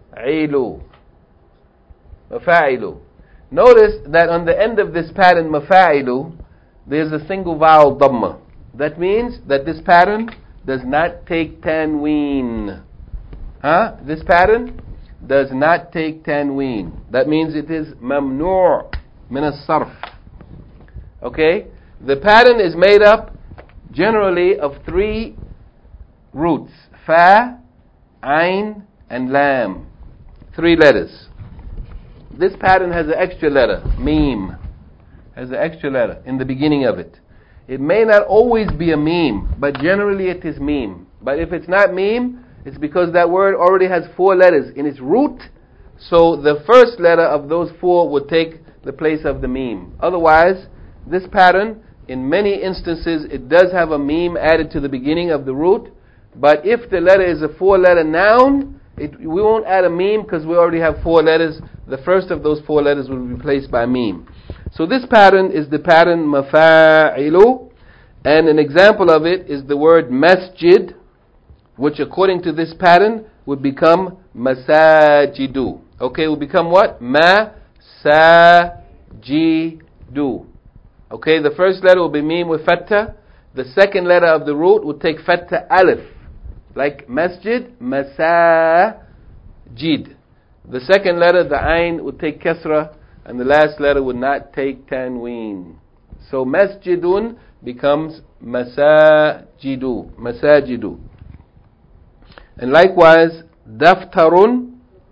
Mafa'ilu. Notice that on the end of this pattern, mafa'ilu, there's a single vowel dhamma. That means that this pattern does not take tanween. This pattern does not take tanween. That means it is mamnu' min as-sarf. Okay? The pattern is made up generally of 3 roots. Fa, ain, and lam. 3 letters. This pattern has an extra letter, meme. Has an extra letter in the beginning of it. It may not always be a meme, but generally it is meme. But if it's not meme, it's because that word already has 4 letters in its root. So the first letter of those 4 would take the place of the meme. Otherwise, this pattern, in many instances, it does have a meme added to the beginning of the root. But if the letter is a 4-letter noun, We won't add a meme because we already have 4 letters. The first of those 4 letters will be replaced by meme. So this pattern is the pattern mafa'ilu, and an example of it is the word masjid, which according to this pattern would become masajidu. Okay, will become what? Masajidu. Okay, the first letter will be meme with fatha. The second letter of the root will take fatha alif. Like masjid, masajid. The second letter, the ayn, would take kasra, and the last letter would not take tanween. So masjidun becomes masajidu. Masajidu. And likewise, daftarun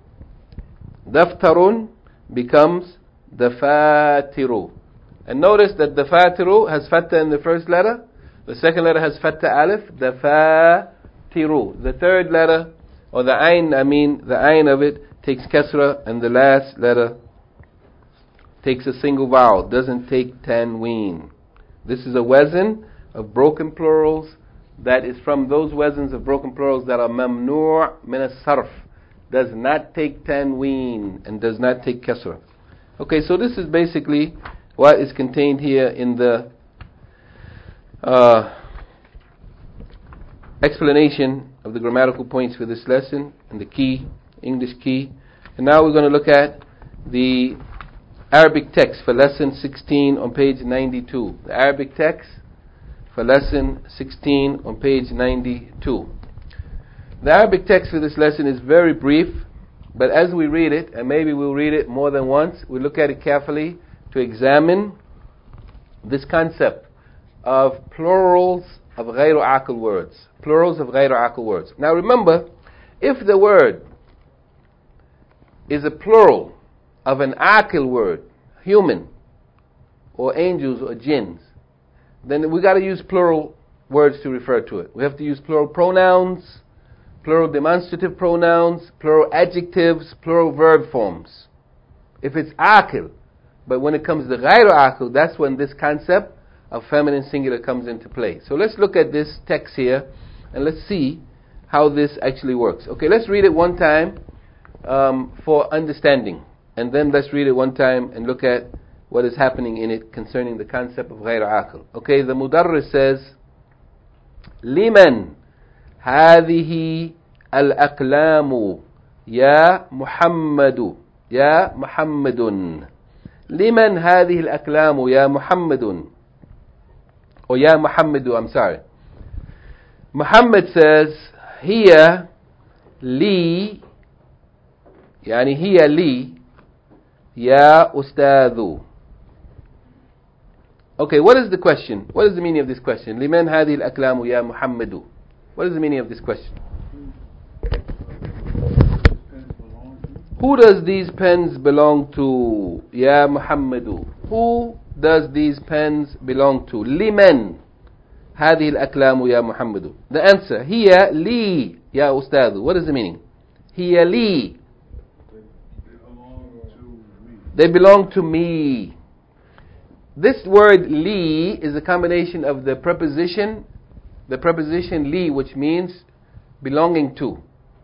becomes dafatiru. And notice that dafatiru has fatha in the first letter. The second letter has fatha alif. Dafatiru. The third letter, or the ayn of it takes kasra, and the last letter takes a single vowel, doesn't take tanween. This is a wazn of broken plurals that is from those wazns of broken plurals that are mamnu' min as-sarf, does not take tanween and does not take kasra. Okay, so this is basically what is contained here in the explanation of the grammatical points for this lesson and the key, English key. And now we're going to look at the Arabic text for lesson 16 on page 92. The Arabic text for lesson 16 on page 92. The Arabic text for this lesson is very brief, but as we read it, and maybe we'll read it more than once, we look at it carefully to examine this concept of plurals of غير عاقل words. Plurals of غير عاقل words. Now remember, if the word is a plural of an aqil word, human, or angels, or jinns, then we got to use plural words to refer to it. We have to use plural pronouns, plural demonstrative pronouns, plural adjectives, plural verb forms. If it's aqil, but when it comes to ghayr aqil, that's when this concept of feminine singular comes into play. So let's look at this text here, and let's see how this actually works. Okay, let's read it one time for understanding, and then let's read it one time and look at what is happening in it concerning the concept of غير عاقل. Okay, the Mudarris says, لمن هذه الأقلام يا محمد يا محمد لمن هذه الأقلام يا محمد, or يا محمد, I'm sorry. Muhammad says, هي لي, يعني هي لي يا أستاذ. Okay, what is the question? What is the meaning of this question? لمن هذه الأقلام يا محمد? What is the meaning of this question? Who does these pens belong to? يا محمد. Who does these pens belong to? لمن هذه الأقلام يا محمد. The answer, هي لي يا أستاذ. What is the meaning? هي لي. They belong to me. This word li is a combination of the preposition li, which means belonging to,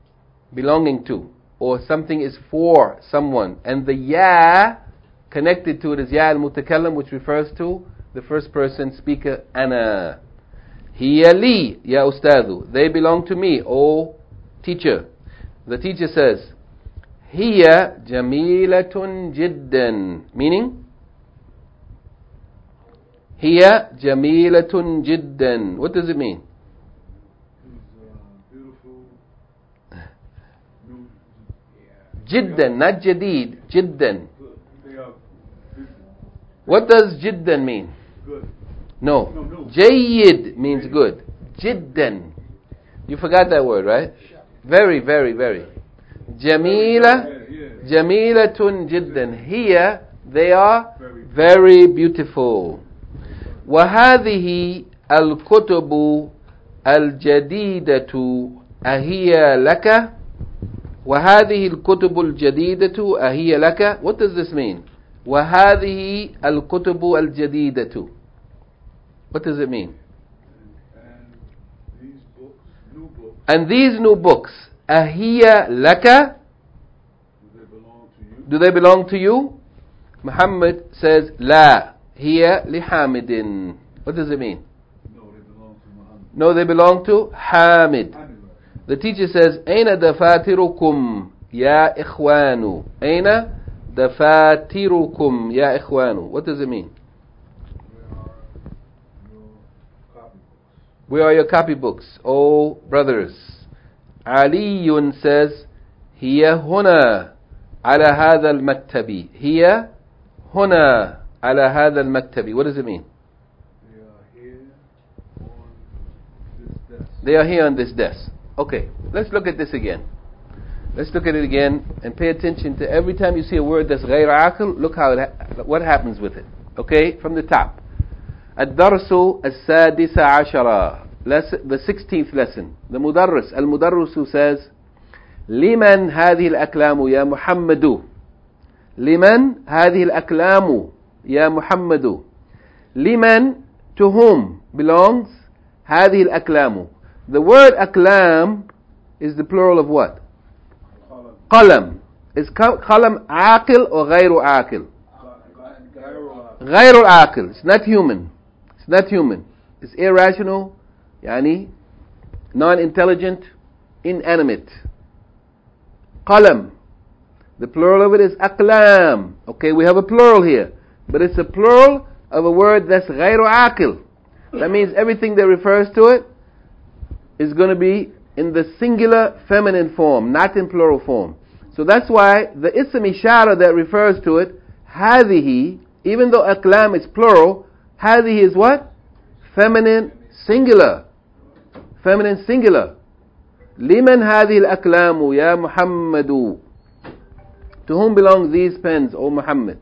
or something is for someone, and the ya connected to it is ya al-mutakallim, which refers to the first person speaker, ana. Hiya li ya ustadu. They belong to me, O teacher. The teacher says, hiya jamilatun jiddan, meaning hiya jamilatun jiddan. What does it mean? Beautiful. Jiddan, not jadid, jiddan. They are What does jiddan mean? good. No. No. Jayyid means good. Jiddan. You forgot that word, right? Very, very, very. Jamila, jamilatun jiddan. Here, they are very beautiful. وهذه الكتب الجديدة أهي لك. وهذه الكتب الجديدة أهي لك. What does this mean? وهذه الكتب الجديدة. What does it mean? And these books, new books. And these new books. Ahiya laka? Do they belong to you? Muhammad says, La. Hiya li Hamidin. What does it mean? No, they belong to Hamid. The teacher says, Aina dafatirukum ya ikhwanu. Aina dafatirukum ya ikhwanu. What does it mean? Where are your copybooks, oh brothers? Aliyun says, Hiya huna ala hadha al-maktabi. Hiya huna ala hadha al-maktabi. What does it mean? They are here on this desk. Okay, let's look at this again. Let's look at it again and pay attention to every time you see a word that's غير عاقل, look how what happens with it. Okay, from the top. الدرس السادس عشر, the 16th lesson. The المدرس says, لمن هذه الأكلام يا محمد. لمن هذه الأكلام يا محمد. لمن, to whom belongs هذه الأكلام. The word أكلام is the plural of what? قلم. Is قلم عاقل or غير عاقل? غير عاقل. It's not human. It's not human. It's irrational, يعني non-intelligent, inanimate. قلم. The plural of it is أقلام. Okay, we have a plural here, but it's a plural of a word that's غير عاقل. That means everything that refers to it is going to be in the singular feminine form, not in plural form. So that's why the ism ishara that refers to it, هذه, even though أقلام is plural, هذه is what? Feminine singular. Feminine singular. لمن هذه الأقلام يا محمد. To whom belong these pens, O Muhammad?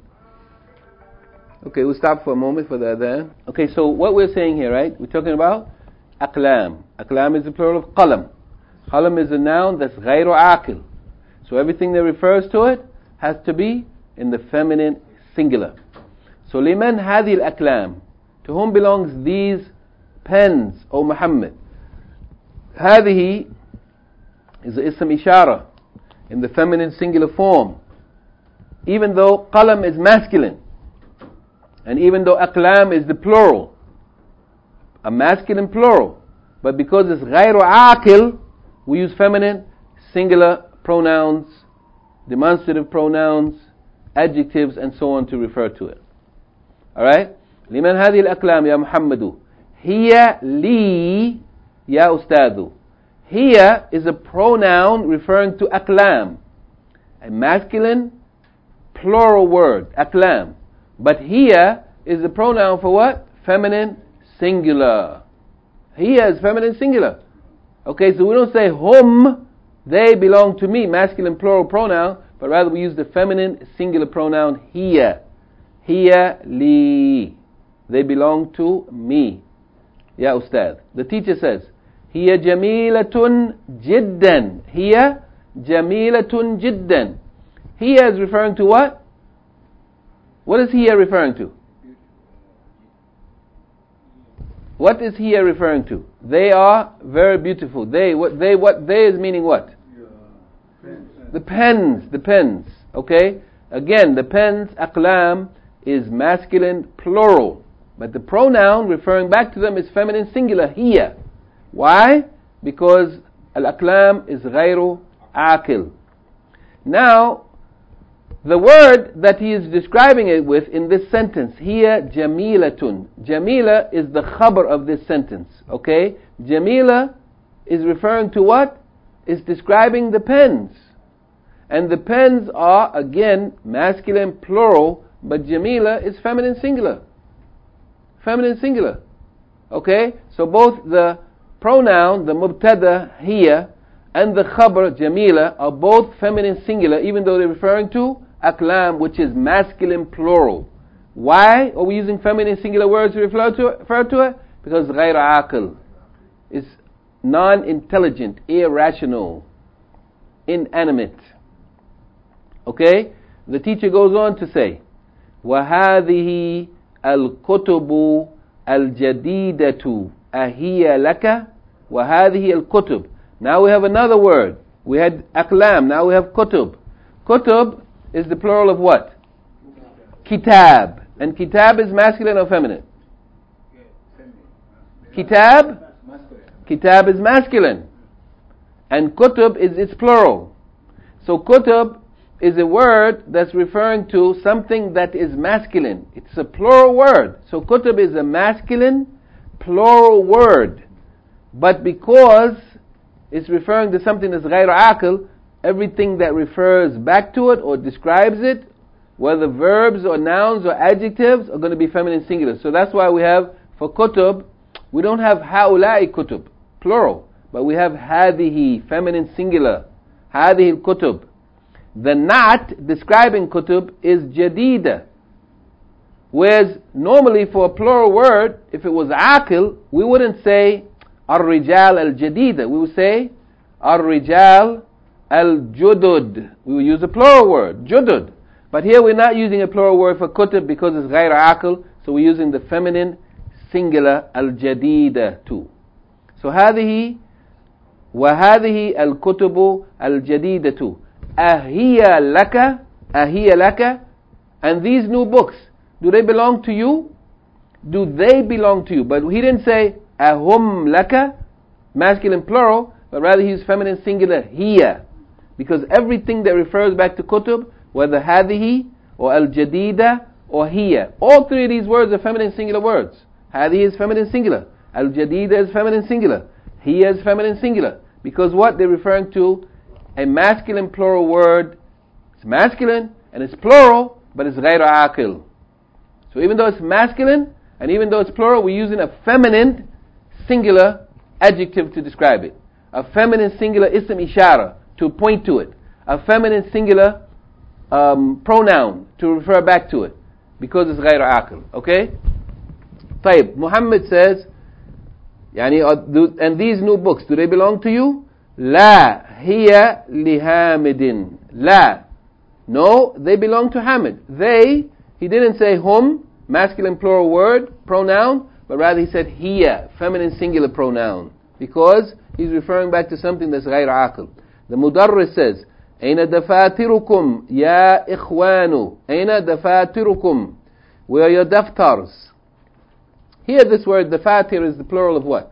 Okay, we'll stop for a moment for the adhan. Okay, so what we're saying here, right? We're talking about أقلام. أقلام is the plural of قلم. قلم is a noun that's غير عاقل. So everything that refers to it has to be in the feminine singular. So لمن هذه الأقلام. To whom belongs these pens, O Muhammad? هذه is the ism ishara in the feminine singular form. Even though qalam is masculine, and even though aqlam is the plural, a masculine plural, but because it's غير عاقل, we use feminine singular pronouns, demonstrative pronouns, adjectives, and so on to refer to it. Alright? لمن هذه الأقلام يا محمد. هي لي يا أستاذ. Here is a pronoun referring to أقلام, a masculine plural word, أقلام. But here is a pronoun for what? Feminine singular. Here is feminine singular. Okay, so we don't say hum, they belong to me, masculine plural pronoun, but rather we use the feminine singular pronoun here. Here li. They belong to me. Ya Ustad. The teacher says, هي جميلة جدا. هي جميلة جدا. Here is referring to what? What is here referring to? What is here referring to? They are very beautiful. They is meaning what? The pens. Okay? Again, the pens, أقلام, is masculine plural. But the pronoun referring back to them is feminine singular, here. Why? Because al-aqlam is غير عاقل. Now, the word that he is describing it with in this sentence, here, jamilatun. Jamila is the khabar of this sentence. Okay? Jamila is referring to what? Is describing the pens. And the pens are, again, masculine plural, but Jamila is feminine singular. Feminine singular. Okay? So both the pronoun, the mubtada here, and the khabar, Jamila, are both feminine singular, even though they're referring to Aqlam, which is masculine plural. Why are we using feminine singular words to refer to it? Because غير عاقل is non-intelligent, irrational, inanimate. Okay? The teacher goes on to say, وَهَذِهِ الْكُتُبُ الْجَدِيدَةُ أَهِيَ لَكَ. وَهَذِهِ الْكُتُبُ. Now we have another word. We had aqlam, now we have kutub. Kutub is the plural of what? Kitab. And kitab is masculine or feminine? Kitab? Kitab is masculine. And kutub is its plural. So kutub is a word that's referring to something that is masculine. It's a plural word. So kutub is a masculine plural word. But because it's referring to something that's ghayr aqil, everything that refers back to it or describes it, whether verbs or nouns or adjectives, are going to be feminine singular. So that's why we have, for kutub, we don't have haula'i kutub, plural, but we have hadihi, feminine singular, hadihi al-kutub. The na'at describing kutub is jadida. Whereas normally for a plural word, if it was aqil, we wouldn't say ar-rijal al-jadida. We would say ar-rijal al-judud. We would use a plural word, judud. But here we're not using a plural word for kutub because it's ghayr aqil, so we're using the feminine singular al-jadida too. So هذه وهذه الكتب الجديدة أهي لك, and these new books, do they belong to you? Do they belong to you? But he didn't say ahum laka, masculine plural, but rather he used feminine singular hiya, because everything that refers back to kutub, whether hadihi or al-jadida or hiya, all three of these words are feminine singular words. Hadihi is feminine singular, al-jadida is feminine singular, hiya is feminine singular, because what they're referring to, a masculine plural word. It's masculine and it's plural, but it's ghayr aqil. So even though it's masculine and even though it's plural, we're using a feminine singular adjective to describe it, a feminine singular ism ishara to point to it, a feminine singular pronoun to refer back to it, because it's ghayr aqil. Okay? طيب, Muhammad says, and these new books, do they belong to you? La hiya lihamidin. La. No, they belong to Hamid. He didn't say hum, masculine plural word, pronoun, but rather he said hiya, feminine singular pronoun, because he's referring back to something that's ghayr aqil. The Mudarris says, أين دفاتركم يا إخوان, أين دفاتركم, where are your daftars? Here this word dafatir is the plural of what?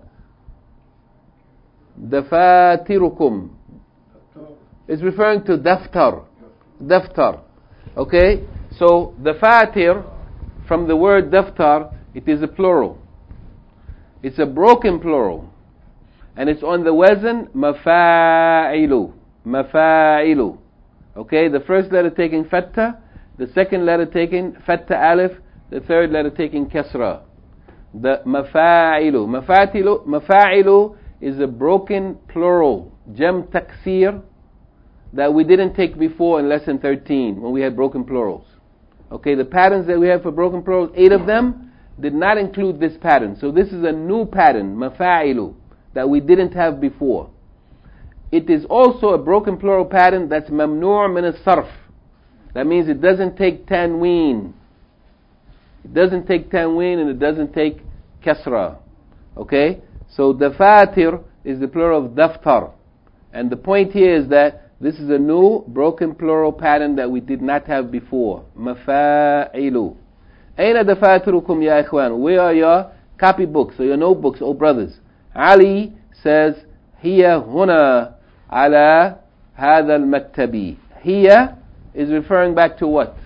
Dafatirukum is referring to daftar. Daftar. Okay? So dafatir, from the word daftar, it is a plural. It's a broken plural. And it's on the wazn mafa'ilu. Mafa'ilu. Okay? The first letter taking fatta, the second letter taking fatta alif, the third letter taking kasra. The mafa'ilu. Mafa'ilu is a broken plural, jam taksir, that we didn't take before in lesson 13 when we had broken plurals. Okay, the patterns that we have for broken plurals, 8 of them did not include this pattern. So this is a new pattern, mafa'ilu, that we didn't have before. It is also a broken plural pattern that's mamnu' min as-sarf. That means it doesn't take tanween. It doesn't take tanween and it doesn't take kasra. Okay? So dafatir is the plural of daftar. And the point here is that this is a new broken plural pattern that we did not have before. Mafa'ilu. Aina dafatirukum ya ikhwan? Where are your copybooks or your notebooks, oh brothers? Ali says, Hiya huna ala hadha al-maktabi. Hiya is referring back to what?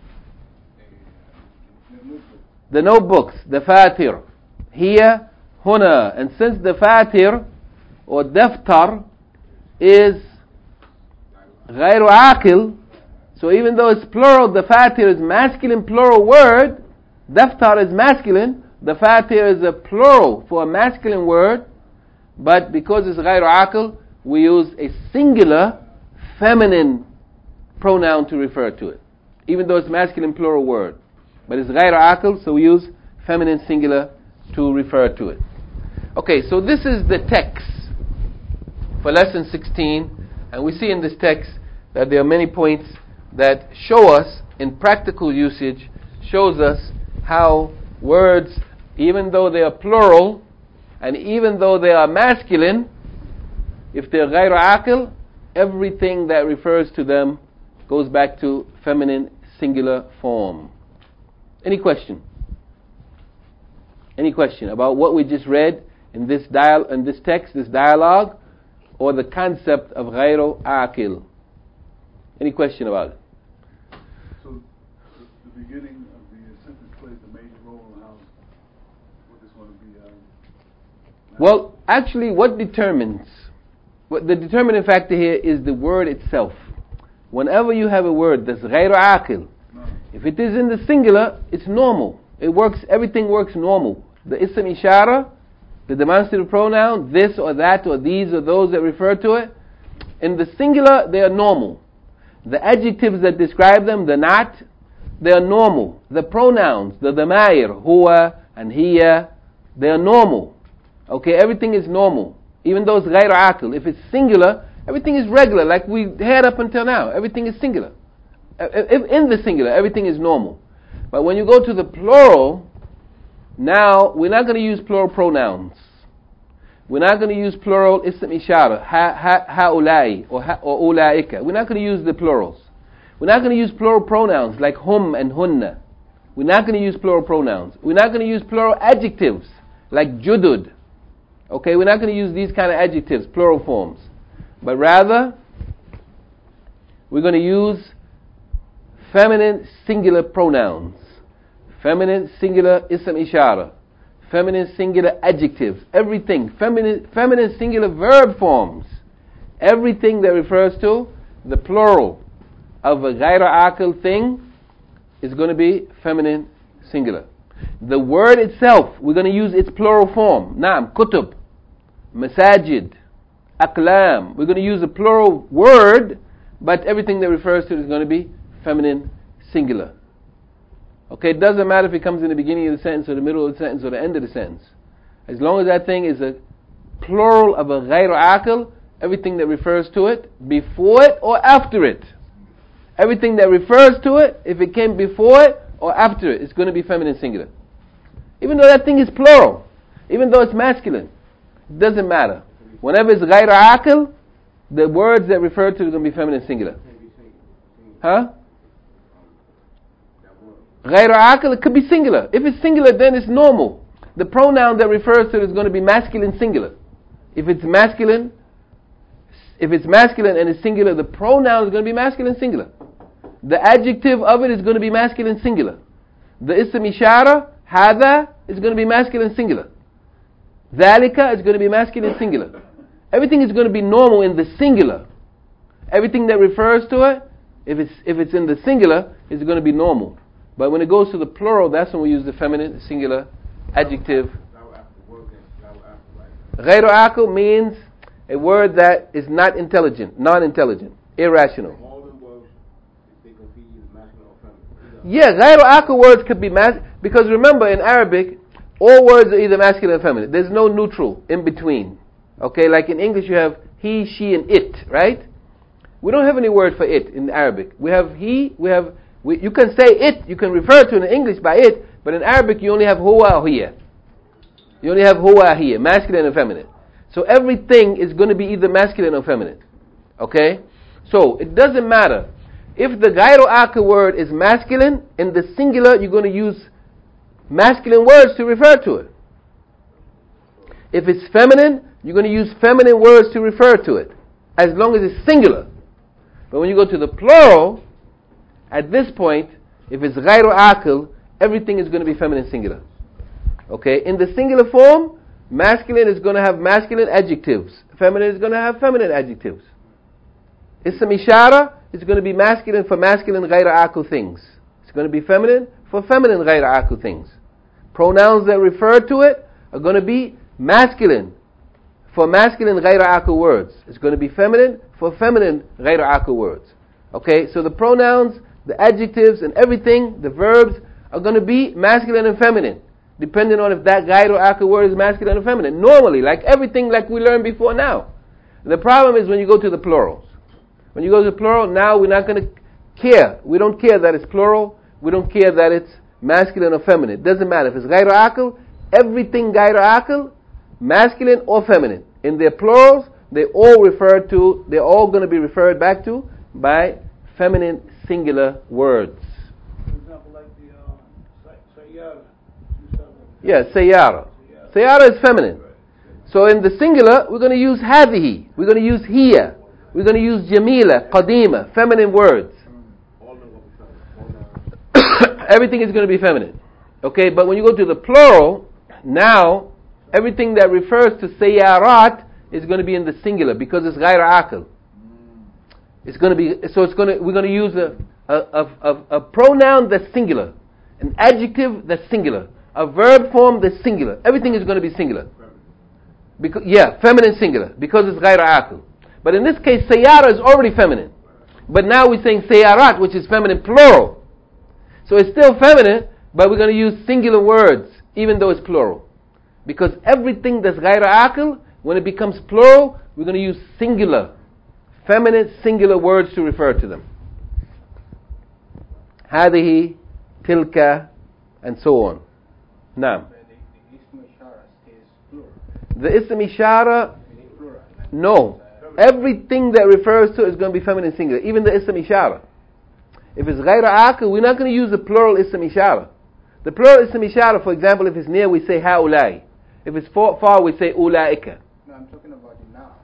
The notebooks, dafatir. Hiya huna. And since dafatir or daftar is ghayr aqil, so even though it's plural, dafatir is masculine plural word, daftar is masculine, dafatir is a plural for a masculine word, but because it's ghayr aqil, we use a singular feminine pronoun to refer to it, even though it's masculine plural word. But it's ghayr aqil, so we use feminine singular to refer to it. Okay, so this is the text for lesson 16, and we see in this text that there are many points that show us, in practical usage, shows us how words, even though they are plural, and even though they are masculine, if they're ghayr aqil, everything that refers to them goes back to feminine singular form. Any question? Any question about what we just read in this text, this dialogue, or the concept of ghayru aqil? Any question about it? So the beginning of the sentence plays a major role in how what this one to be. Well, actually, what the determining factor here is the word itself. Whenever you have a word that's ghayru aqil, if it is in the singular, it's normal. It works. Everything works normal. The ism ishara, the demonstrative pronoun, this or that or these or those that refer to it, in the singular they are normal. The adjectives that describe them, the not, they are normal. The pronouns, the damair, huwa and hiya, they are normal. Okay, everything is normal. Even though it's ghayru aqil, if it's singular, everything is regular, like we had up until now. Everything is singular. If in the singular, everything is normal. But when you go to the plural, now we're not going to use plural pronouns. We're not going to use plural ism ishara, ha'ulai or ulaika. We're not going to use the plurals. We're not going to use plural pronouns like hum and hunna. We're not going to use plural pronouns. We're not going to use plural adjectives like judud. Okay, we're not going to use these kind of adjectives, plural forms. But rather, we're going to use feminine singular pronouns, feminine singular ism ishara, feminine singular adjectives, everything, feminine singular verb forms, everything that refers to the plural of a ghayru aqil thing is going to be feminine singular. The word itself, we're going to use its plural form. Naam, kutub, masajid, aqlam. We're going to use a plural word, but everything that refers to it is going to be feminine singular. Okay, it doesn't matter if it comes in the beginning of the sentence or the middle of the sentence or the end of the sentence. As long as that thing is a plural of a ghayru aqil, everything that refers to it, before it or after it. Everything that refers to it, if it came before it or after it, it's going to be feminine singular. Even though that thing is plural, even though it's masculine, it doesn't matter. Whenever it's ghayru aqil, the words that refer to it are going to be feminine singular. Huh? Ghayru aqil, it could be singular. If it's singular, then it's normal. The pronoun that refers to it is going to be masculine singular. If it's masculine and it's singular, the pronoun is going to be masculine singular. The adjective of it is going to be masculine singular. The ism ishara, hada, is going to be masculine singular. Dhalika is going to be masculine singular. Everything is going to be normal in the singular. Everything that refers to it, if it's in the singular, is going to be normal. But when it goes to the plural, that's when we use the feminine singular adjective. Ghayru aqil means a word that is not intelligent, non-intelligent, irrational. Yeah, ghayru aqil words could be masculine, because remember in Arabic, all words are either masculine or feminine. There's no neutral in between. Okay, like in English you have he, she, and it, right? We don't have any word for it in Arabic. We have he, you can say it, you can refer to it in English by it, but in Arabic you only have huwa or hiya. You only have huwa hiya, masculine and feminine. So everything is going to be either masculine or feminine. Okay? So it doesn't matter. If the ghayru aqil word is masculine, in the singular you're going to use masculine words to refer to it. If it's feminine, you're going to use feminine words to refer to it, as long as it's singular. But when you go to the plural, at this point, if it's ghayru aqil, everything is going to be feminine singular. Okay? In the singular form, masculine is going to have masculine adjectives. Feminine is going to have feminine adjectives. Ism ishara is going to be masculine for masculine ghayru aqil things. It's going to be feminine for feminine ghayru aqil things. Pronouns that refer to it are going to be masculine for masculine ghayru aqil words. It's going to be feminine for feminine ghayru aqil words. Okay, so the pronouns, the adjectives, and everything, the verbs, are going to be masculine and feminine, depending on if that ghayru aqil word is masculine or feminine. Normally, like everything like we learned before now. The problem is when you go to the plurals. When you go to the plural, now we're not going to care. We don't care that it's plural. We don't care that it's masculine or feminine. It doesn't matter. If it's ghayru aqil, everything ghayru aqil, masculine or feminine. In their plurals, they're all going to be referred back to by feminine singular words. For example, like the sayyara. Yeah, sayyara. Sayyara is feminine. So in the singular, we're going to use hadihi. We're going to use hiya. We're going to use jamila, qadima, feminine words. Everything is going to be feminine. Okay, but when you go to the plural, now everything that refers to sayyarat is going to be in the singular because it's ghayr aql. It's going to be we're going to use a pronoun that's singular, an adjective that's singular, a verb form that's singular. Everything is going to be singular. Feminine singular because it's ghayr aql. But in this case, sayyara is already feminine. But now we're saying sayyarat, which is feminine plural. So it's still feminine, but we're going to use singular words, even though it's plural. Because everything that's ghayr aql, when it becomes plural, we're going to use singular, feminine singular words to refer to them. Hadihi, tilka, and so on. Now, the ism ishara, no. Everything that refers to is going to be feminine singular, even the ism ishara. If it's ghayr aql, we're not going to use the plural ism ishara. The plural ism ishara, for example, if it's near, we say ha'ulai. If it's far, we say ulaika. No, I'm talking about it now.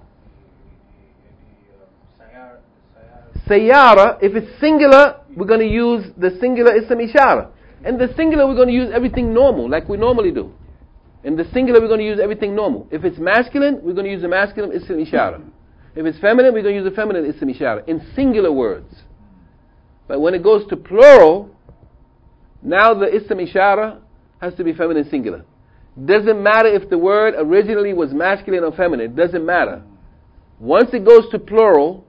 Sayyara, if it's singular, we're going to use the singular ism ishara. And the singular, we're going to use everything normal, like we normally do. In the singular, we're going to use everything normal. If it's masculine, we're going to use the masculine ism ishara. If it's feminine, we're going to use the feminine ism ishara in singular words. But when it goes to plural, now the ism ishara has to be feminine singular. Doesn't matter if the word originally was masculine or feminine. It doesn't matter. Once it goes to plural,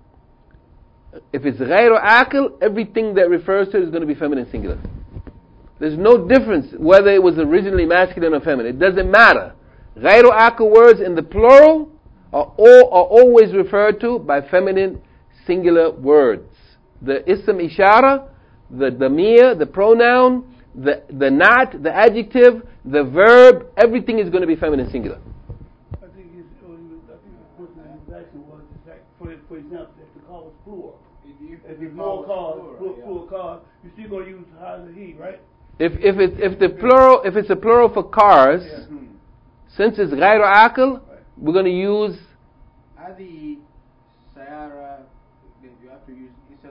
if it's ghayr aql, everything that refers to it is going to be feminine singular. There's no difference whether it was originally masculine or feminine. It doesn't matter. Ghayr aql words in the plural are always referred to by feminine singular words. The ism ishara, the damir, the pronoun, the nat, the adjective, the verb, everything is going to be feminine singular. I think the question asking was, for example, if the car was plural, if it's more cars, plural cars, you're still going to use hadihi, right? If it's a plural for cars, since it's ghayr aql, we're going to use hadihi, sayara. You have to use instead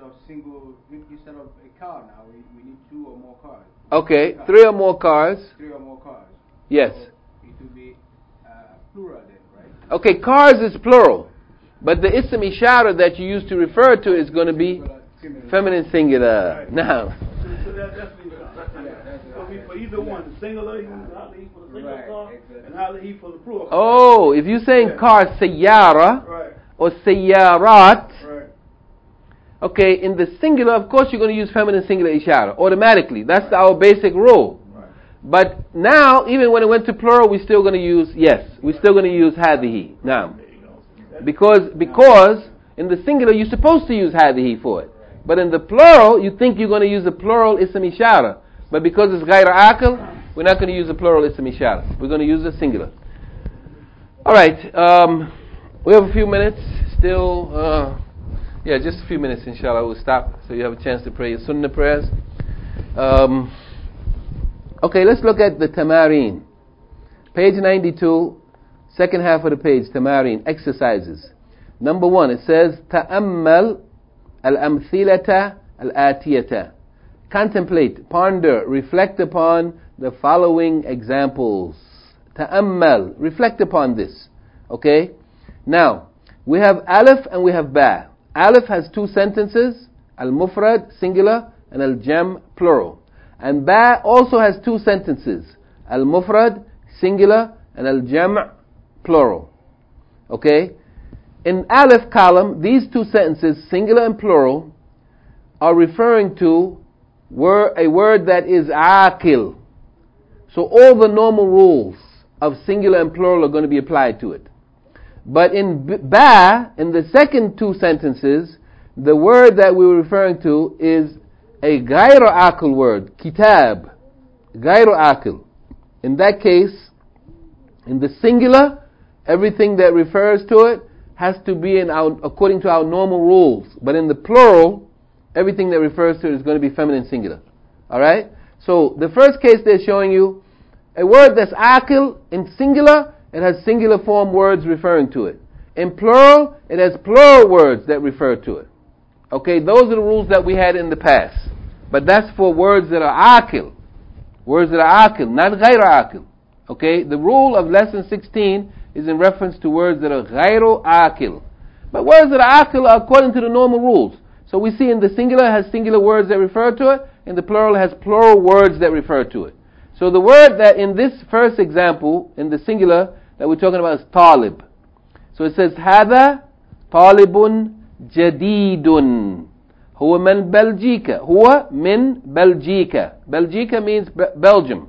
of a car now. We need 2 or more cars. Okay, 3 or more cars. 3 or more cars. Yes. So it will be plural then, right? Okay, cars is plural, but the ism ishara that you use to refer to is going to be feminine singular. Right. Now. So that's for either one, the singular, you use hadihi for the singular car, and hadihi for the plural car. Oh, if you're saying car sayyara or sayyarat. Right. Okay, in the singular, of course, you're going to use feminine singular ishara automatically. That's our basic rule. Right. But now, even when it went to plural, we're still going to use hadihi. Now, because in the singular, you're supposed to use hadihi for it. But in the plural, you think you're going to use the plural ism ishara. But because it's ghayr aql, we're not going to use the plural ism ishara. We're going to use the singular. All right, we have a few minutes still. Just a few minutes, inshallah, we'll stop so you have a chance to pray your sunnah prayers. Okay, let's look at the tamareen. Page 92, second half of the page, tamareen, exercises. Number 1, it says, ta'ammal al-amthilata al-atiyata. Contemplate, ponder, reflect upon the following examples. Ta'ammal, reflect upon this. Okay? Now, we have alif and we have ba. Alif has 2 sentences, al-mufrad, singular, and al-jam, plural. And ba also has 2 sentences, al-mufrad, singular, and al-jam, plural. Okay? In alif column, these 2 sentences, singular and plural, are referring to a word that is aqil. So all the normal rules of singular and plural are going to be applied to it. But in ba, in the second 2 sentences, the word that we're referring to is a ghayr aqil word, kitab, ghayr aqil. In that case, in the singular, everything that refers to it has to be according to our normal rules. But in the plural, everything that refers to it is going to be feminine singular. Alright? So the first case they're showing you, a word that's akil in singular, it has singular form words referring to it. In plural, it has plural words that refer to it. Okay, those are the rules that we had in the past. But that's for words that are akil. Words that are akil, not ghayra akil. Okay, the rule of lesson 16 is in reference to words that are ghayru akil. But words that are akil are according to the normal rules. So we see in the singular has singular words that refer to it, in the plural has plural words that refer to it. So the word that in this first example, in the singular, that we're talking about is talib. So it says, هذا طالب جديد هو من بلجيكا. هو من بلجيكا. Belgica means Belgium.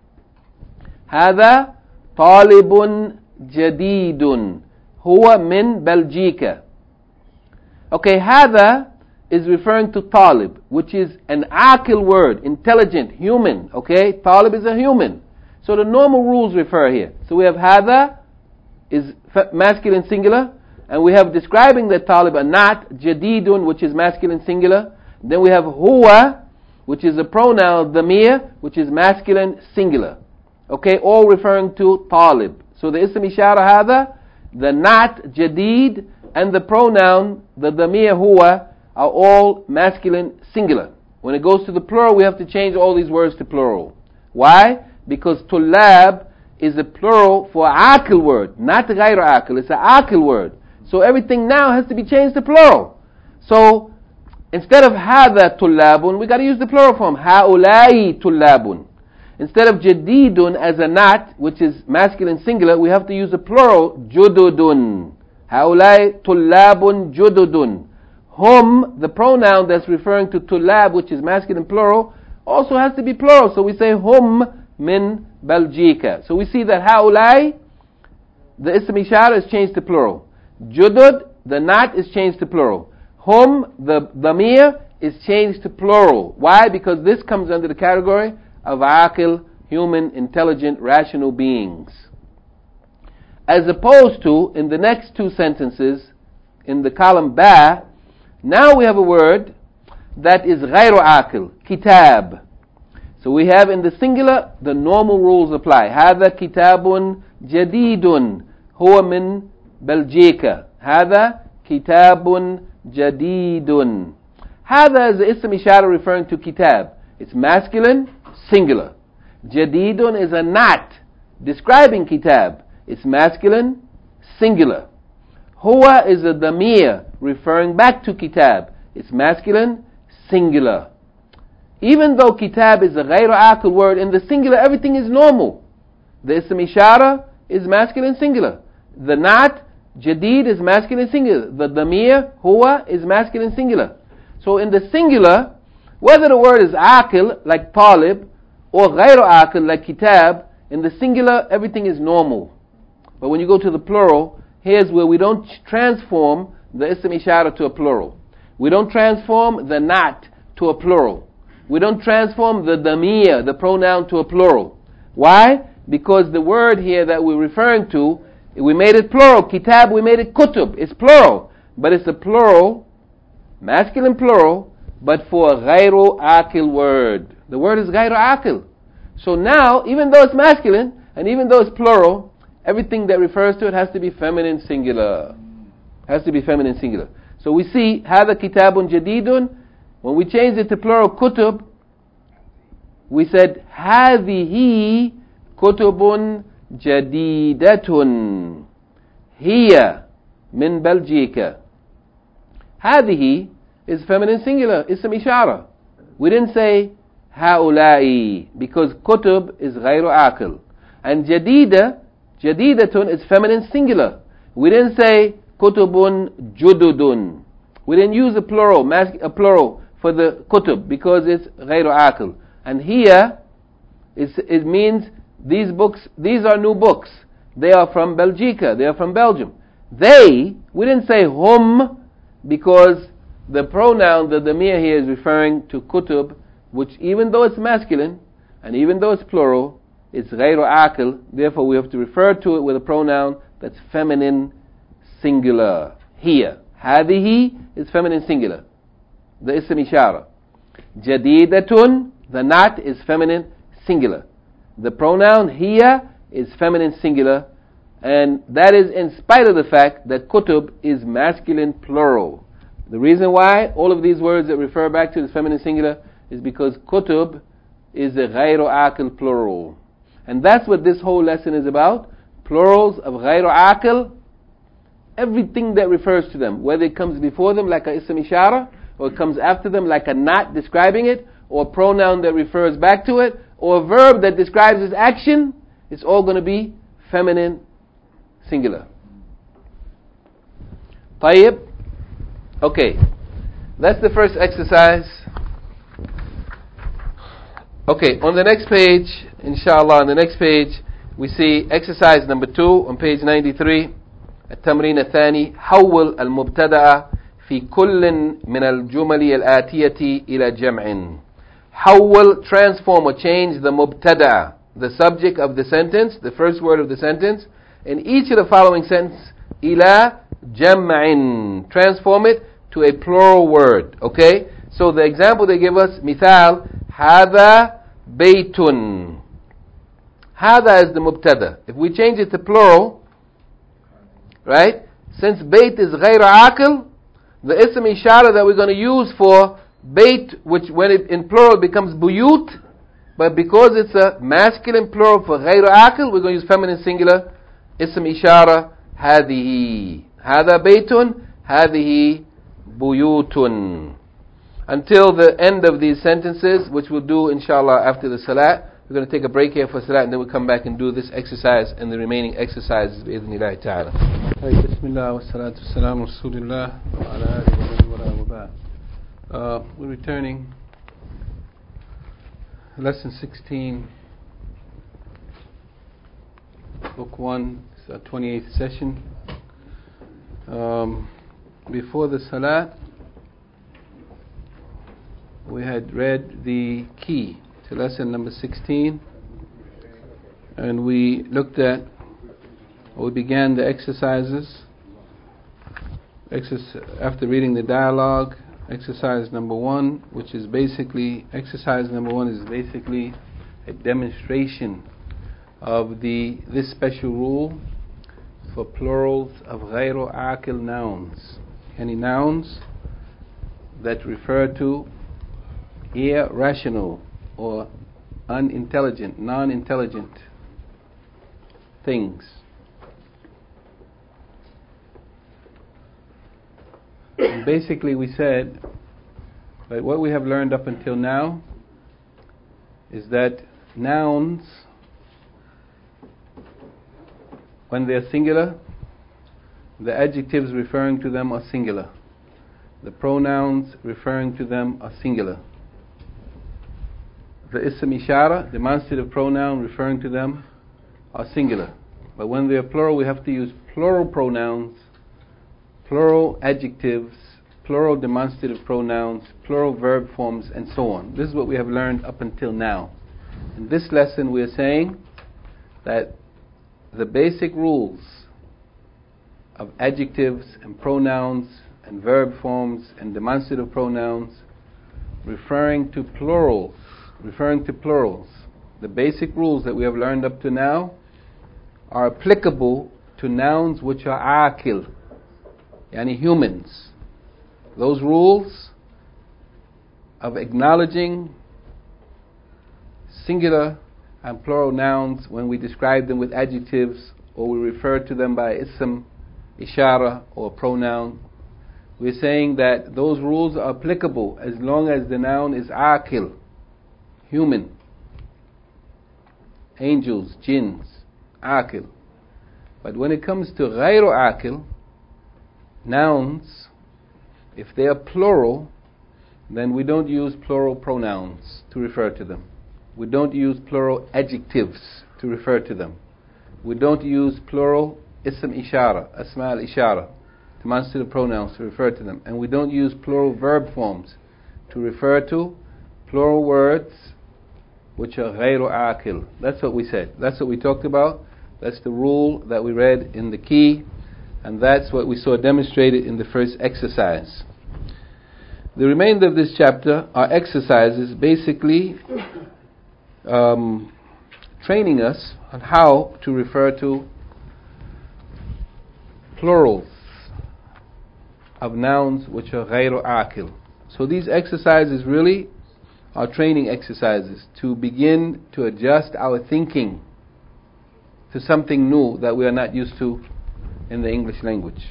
هذا طالب جديد هو من بلجيكا. Okay, هذا is referring to talib, which is an akil word, intelligent, human. Okay, talib is a human. So the normal rules refer here. So we have hada is masculine singular, and we have describing the talib a nat, jadidun, which is masculine singular. Then we have huwa, which is a pronoun, dhamir, which is masculine singular. Okay, all referring to talib. So the ism ishara hada, the nat, jadid, and the pronoun, the dhamir huwa, are all masculine singular. When it goes to the plural, we have to change all these words to plural. Why? Because tullab is a plural for akil word, not ghayr akil. It's an akil word. So everything now has to be changed to plural. So instead of hadha tullabun, we got to use the plural form, haulai tullabun. Instead of jadidun as a nat, which is masculine singular, we have to use the plural jududun. Haulai tullabun jududun. Hum, the pronoun that's referring to tullab, which is masculine plural, also has to be plural. So we say hum min Belgica. So we see that haulai, the ism ishara is changed to plural. Judud, the nat is changed to plural. Hum, the dhamir, is changed to plural. Why? Because this comes under the category of aqil, human, intelligent, rational beings. As opposed to, in the next two sentences, in the column ba, now we have a word that is ghayru aqil, kitab. So we have in the singular, the normal rules apply. هذا كتاب جديد هو من بلجيكا. هذا كتاب جديد. هذا is the ism ishara referring to kitab. It's masculine, singular. Jadidun is a nat describing kitab. It's masculine, singular. Huwa is a dhamir referring back to kitab. It's masculine, singular. Even though kitab is a ghayr aqil word, in the singular everything is normal. The ism ishara is masculine, singular. The nat, jadid, is masculine, singular. The dhamir, huwa, is masculine, singular. So in the singular, whether the word is aqil, like talib, or ghayr aqil, like kitab, in the singular everything is normal. But when you go to the plural, here's where we don't transform the ism ishara to a plural. We don't transform the nat to a plural. We don't transform the dhamir, the pronoun, to a plural. Why? Because the word here that we're referring to, we made it plural. Kitab, we made it kutub. It's plural. But it's a plural, masculine plural, but for a ghayru aqil word. The word is ghayru aqil. So now, even though it's masculine, and even though it's plural, everything that refers to it has to be feminine singular. Has to be feminine singular. So we see, هذا كتاب جديد. When we changed it to plural kutub, we said هذه كتب جديدة هي من بلجيكا. هذه is feminine singular, ism ishara. We didn't say هؤلاء because kutub is غير عاقل. And jadidatun is feminine singular. We didn't say kutubun jududun. We didn't use a plural for the kutub because it's ghayru aqil. And here it means these books, these are new books. They are from Belgica, they are from Belgium. We didn't say hum because the pronoun, the dhamir here is referring to kutub, which even though it's masculine and even though it's plural, it's ghayru aqil. Therefore we have to refer to it with a pronoun that's feminine singular. Here. هذه is feminine singular. The ism ishara. جديدة, the not is feminine singular. The pronoun here is feminine singular, and that is in spite of the fact that kutub is masculine plural. The reason why all of these words that refer back to the feminine singular is because kutub is a غير عاقل plural. And that's what this whole lesson is about. Plurals of غير عاقل, everything that refers to them, whether it comes before them like a ism ishara, or it comes after them like a not describing it, or a pronoun that refers back to it, or a verb that describes its action, it's all going to be feminine singular. طيب. Okay, that's the first exercise. Okay, on the next page, inshallah, on the next page, we see exercise number 2 on page 93. التمرين الثاني حول المبتدأ في كل من الجمل الآتية إلى جمع. حول, transform or change the mubtada, the subject of the sentence, the first word of the sentence, in each of the following sentences, إلى جمع, transform it to a plural word. Okay, so the example they give us, مثال, هذا بيت. هذا is the mubtada. If we change it to plural, right, since bait is غير عاقل, the ism ishara that we're going to use for bait, which when it in plural becomes buyut, but because it's a masculine plural for غير عاقل, we're going to use feminine singular ism ishara هذه. هذا بيت, هذه بيوت. Until the end of these sentences, which we'll do inshallah after the salat. We're going to take a break here for salat, and then we'll come back and do this exercise and the remaining exercises بإذن الله تعالى. بسم الله والصلاة والسلام على رسول الله وعلى آله وصحبه. We're returning lesson 16, book 1, it's our 28th session. Before the salat, we had read the key to lesson number 16, and we looked at, or we began the exercises. After reading the dialogue, exercise number 1, which is basically, exercise number 1 is basically a demonstration of this special rule for plurals of غير عاقل nouns. Any nouns that refer to irrational or unintelligent, non-intelligent things. And basically we said that what we have learned up until now is that nouns, when they are singular, the adjectives referring to them are singular. The pronouns referring to them are singular. The ism ishara, demonstrative pronoun referring to them, are singular. But when they are plural, we have to use plural pronouns, plural adjectives, plural demonstrative pronouns, plural verb forms, and so on. This is what we have learned up until now. In this lesson, we are saying that the basic rules of adjectives and pronouns and verb forms and demonstrative pronouns referring to plurals, the basic rules that we have learned up to now are applicable to nouns which are aqil, yani humans. Those rules of acknowledging singular and plural nouns when we describe them with adjectives or we refer to them by ism, ishara, or pronoun, we're saying that those rules are applicable as long as the noun is aqil, human, angels, jinns, aqil. But when it comes to ghayru aqil, nouns, if they are plural, then we don't use plural pronouns to refer to them. We don't use plural adjectives to refer to them. We don't use plural ism ishara, asma al-ishara, demonstrative pronouns to refer to them. And we don't use plural verb forms to refer to plural words which are ghayru aqil. That's what we said. That's what we talked about. That's the rule that we read in the key. And that's what we saw demonstrated in the first exercise. The remainder of this chapter are exercises basically training us on how to refer to plurals of nouns which are غير عاقل. So these exercises really are training exercises to begin to adjust our thinking to something new that we are not used to in the English language.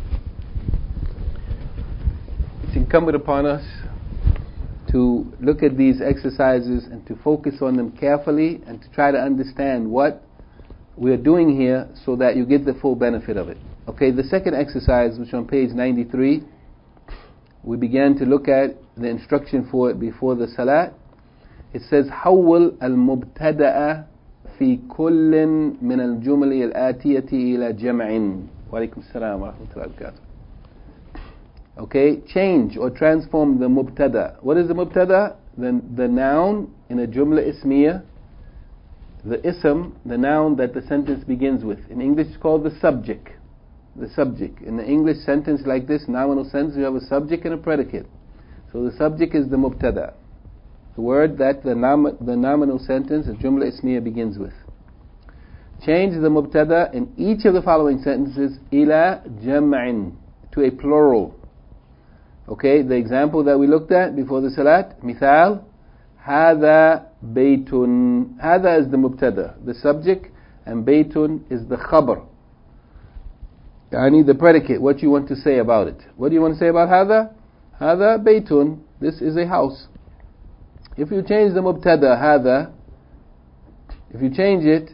It's incumbent upon us to look at these exercises and to focus on them carefully and to try to understand what we are doing here so that you get the full benefit of it. Okay, the second exercise, which is on page 93, we began to look at the instruction for it before the salat. It says حول المبتدأ في كل من الجمل الآتية إلى جمع. وعليكم السلام ورحمة الله وبركاته. Okay, change or transform the mubtada. What is the mubtada? The noun in a jumla ismiya, the ism, the noun that the sentence begins with. In English it's called the subject. The subject. In the English sentence like this, nominal sentence, you have a subject and a predicate. So the subject is the mubtada, the word that the nominal sentence, the jumla ismiya, begins with. Change the mubtada in each of the following sentences ila jam'in, to a plural. Okay, the example that we looked at before the salat, مثال, هذا بيت. هذا is the mubtada, the subject, and بيت is the khabar. I need the predicate, what you want to say about it. What do you want to say about هذا? هذا بيت, this is a house. If you change the mubtada هذا, if you change it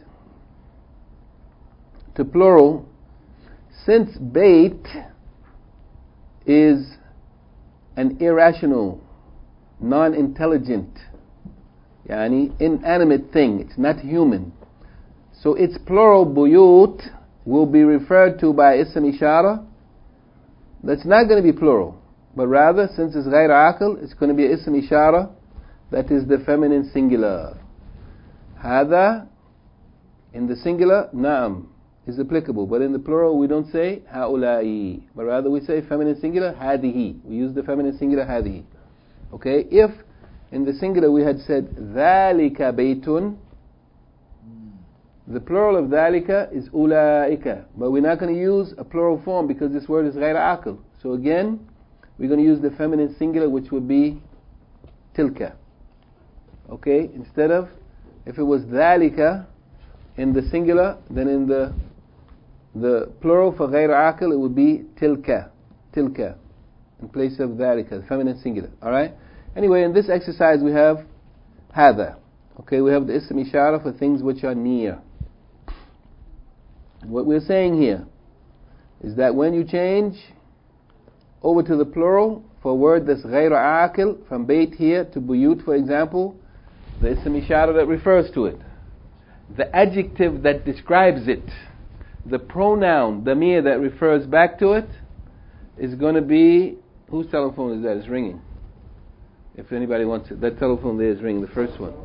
to plural, since bait is an irrational, non-intelligent, inanimate thing, it's not human, so its plural buyut will be referred to by ism ishara. That's not going to be plural, but rather, since it's غير عاقل, it's going to be ism ishara, that is the feminine singular. هذا in the singular, na'am, is applicable, but in the plural we don't say هؤلاء, but rather we say feminine singular هذه. We use the feminine singular هذه. Okay, if in the singular we had said ذلك بيت, the plural of ذلك is أولئك, but we're not going to use a plural form because this word is غير عاقل. So again, we're going to use the feminine singular, which would be تلك. Okay, instead of, if it was ذلك in the singular, then in the plural for غير عاقل, it would be تلك in place of ذلك, the feminine singular. Alright? Anyway, in this exercise we have هذا. Okay, we have the ism ishara for things which are near. And what we're saying here is that when you change over to the plural for a word that's غير عاقل, from bait here to buyut, for example, the ism ishara that refers to it, the adjective that describes it, the pronoun, damir, that refers back to it, is going to be, whose telephone is that? It's ringing. If anybody wants it, that telephone there is ringing, the first one.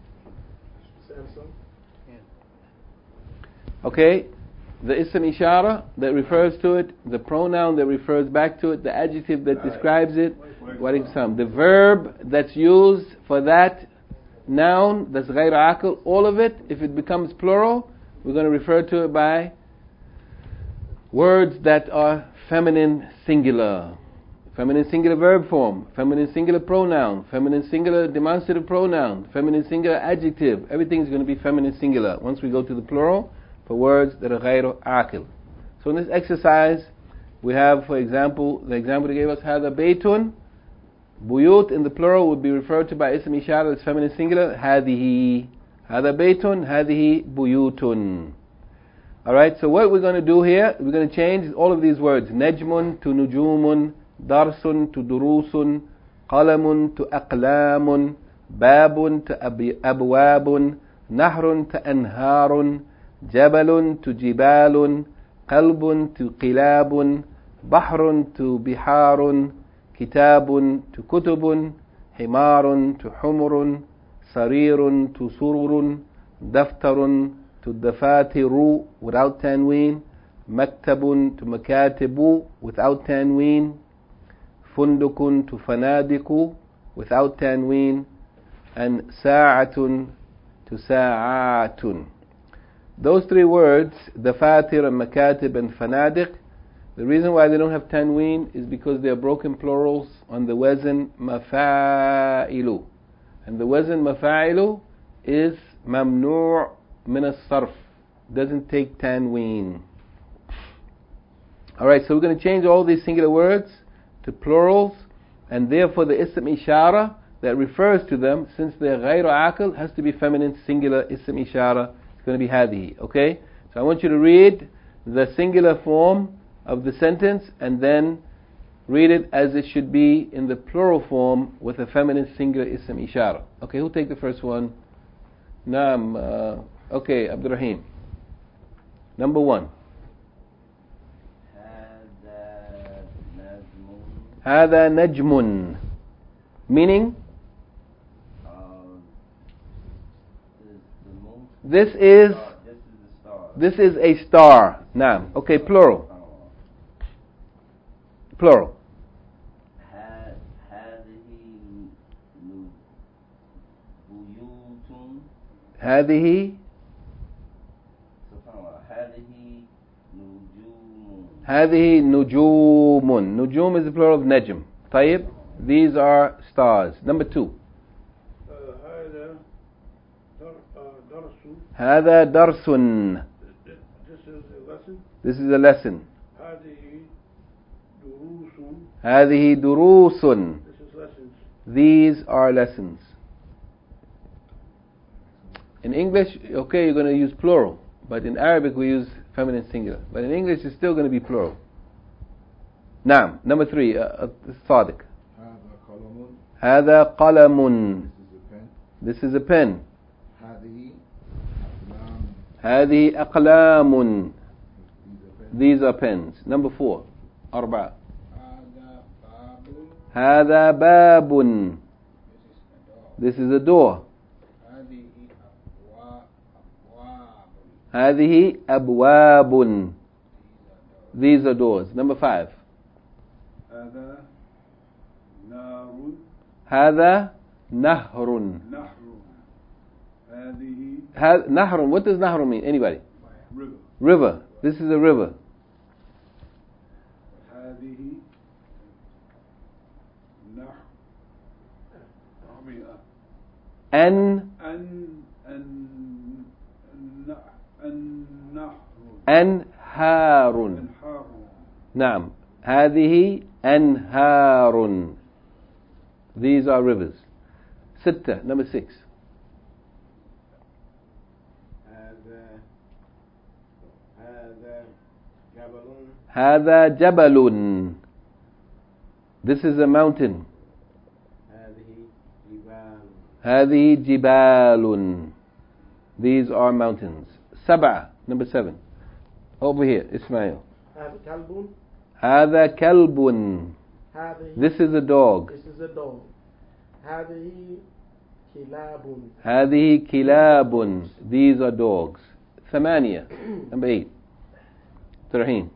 Okay, the ism ishara that refers to it, the pronoun that refers back to it, the adjective that describes it, the verb that's used for that noun, that's غير عاقل, all of it, if it becomes plural, we're going to refer to it by words that are feminine singular. Feminine singular verb form, feminine singular pronoun, feminine singular demonstrative pronoun, feminine singular adjective. Everything is going to be feminine singular once we go to the plural for words that are غير عاقل. So in this exercise, we have, for example, the example they gave us, هذا بيت. Buyut in the plural would be referred to by ism ishara, as feminine singular, هذه. هذا بيت, هذه بيوت. Alright, so what we're going to do here, we're going to change all of these words. نجم to نجوم, درس to دروس, قلم to أقلام, باب to أبواب, نهر to أنهار, جبل to جبال, قلب to قلاب, بحر to بحار, كتاب to كتب, حمار to حمر, سرير to سرر, دفتر to دفاتر without tanween, maktabun to makatibu without tanween, fundukun to fanadiku without tanween, and sa'atun to sa'atun. Those three words, dafatir and makatib and fanadik, the reason why they don't have tanween is because they are broken plurals on the wazn mafa'ilu. And the wazn mafa'ilu is mamnu' min as-sarf. Doesn't take tanween. Alright, so we're going to change all these singular words to plurals, and therefore the ism ishara that refers to them, since they're ghayru aqil, has to be feminine singular ism ishara. It's going to be hadihi. Okay? So I want you to read the singular form of the sentence and then read it as it should be in the plural form with a feminine singular ism ishara. Okay, who'll take the first one? Naam. Okay, Abdurrahim. Number 1. هذا نجم. Meaning? This is a star. Naam. Okay, plural. Plural. هذه هذه نجوم. نجوم is the plural of najm. طيب. These are stars. Number 2. هذا درس. This is a lesson. هذه دروس. These are lessons. In English, okay, you're going to use plural, but in Arabic we use feminine singular. But in English it's still going to be plural. Naam. Number 3, Sadiq. هذا قلم. This is a pen. هذه أقلام. These are pens. Number 4, 4. هذا باب. This is a door. هذه أبواب. These are doors. Number 5. هذا نهر. نهر. What does نهر mean? Anybody? River. This is a river. أنهار. نعم. هذه أنهار. These are rivers. 6. Number 6. هذا جبل. This is a mountain. هذه جبال. These are mountains. 7. Number 7. Over here, Ismail. هذا كلب. This is a dog. هذه كلاب. These are dogs. 8. Number 8. Tarheen.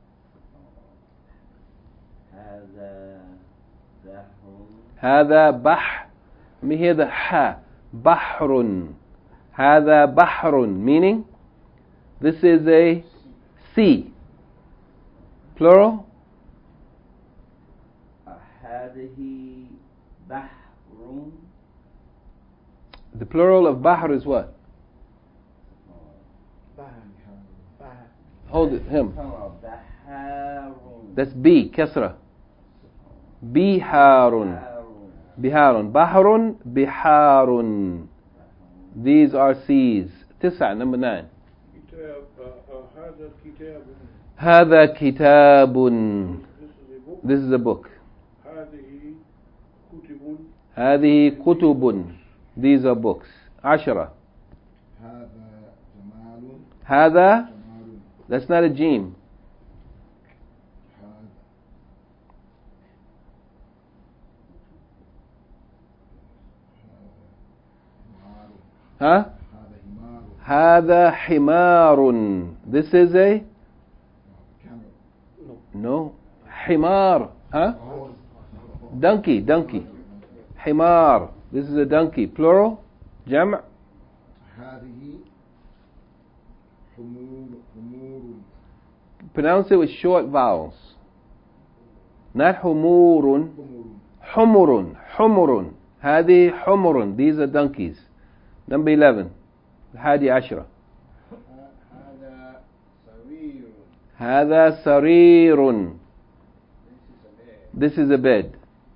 هذا بحر. Let me hear the ha. بحر. هذا بحر. Meaning, this is a sea. Plural. هذه بحر. The plural of bahr is what? Hold it, him. That's B, kasra. Biharun. Biharun. Bahrun, biharun. These are seas. 9. Number 9. هذا كتاب. This is a book. هذه كتب. These are books. 10. هذا. That's not a jim. Huh? هذا حمار. This is a No. Himar. Huh? Donkey. Himar. This is a donkey. Plural. Jam'. هذه حمور. Pronounce it with short vowels. Not humurun. Humurun. هذه حمر. These are donkeys. Number 11. الحادي عشرة. هذا سرير. This is a bed.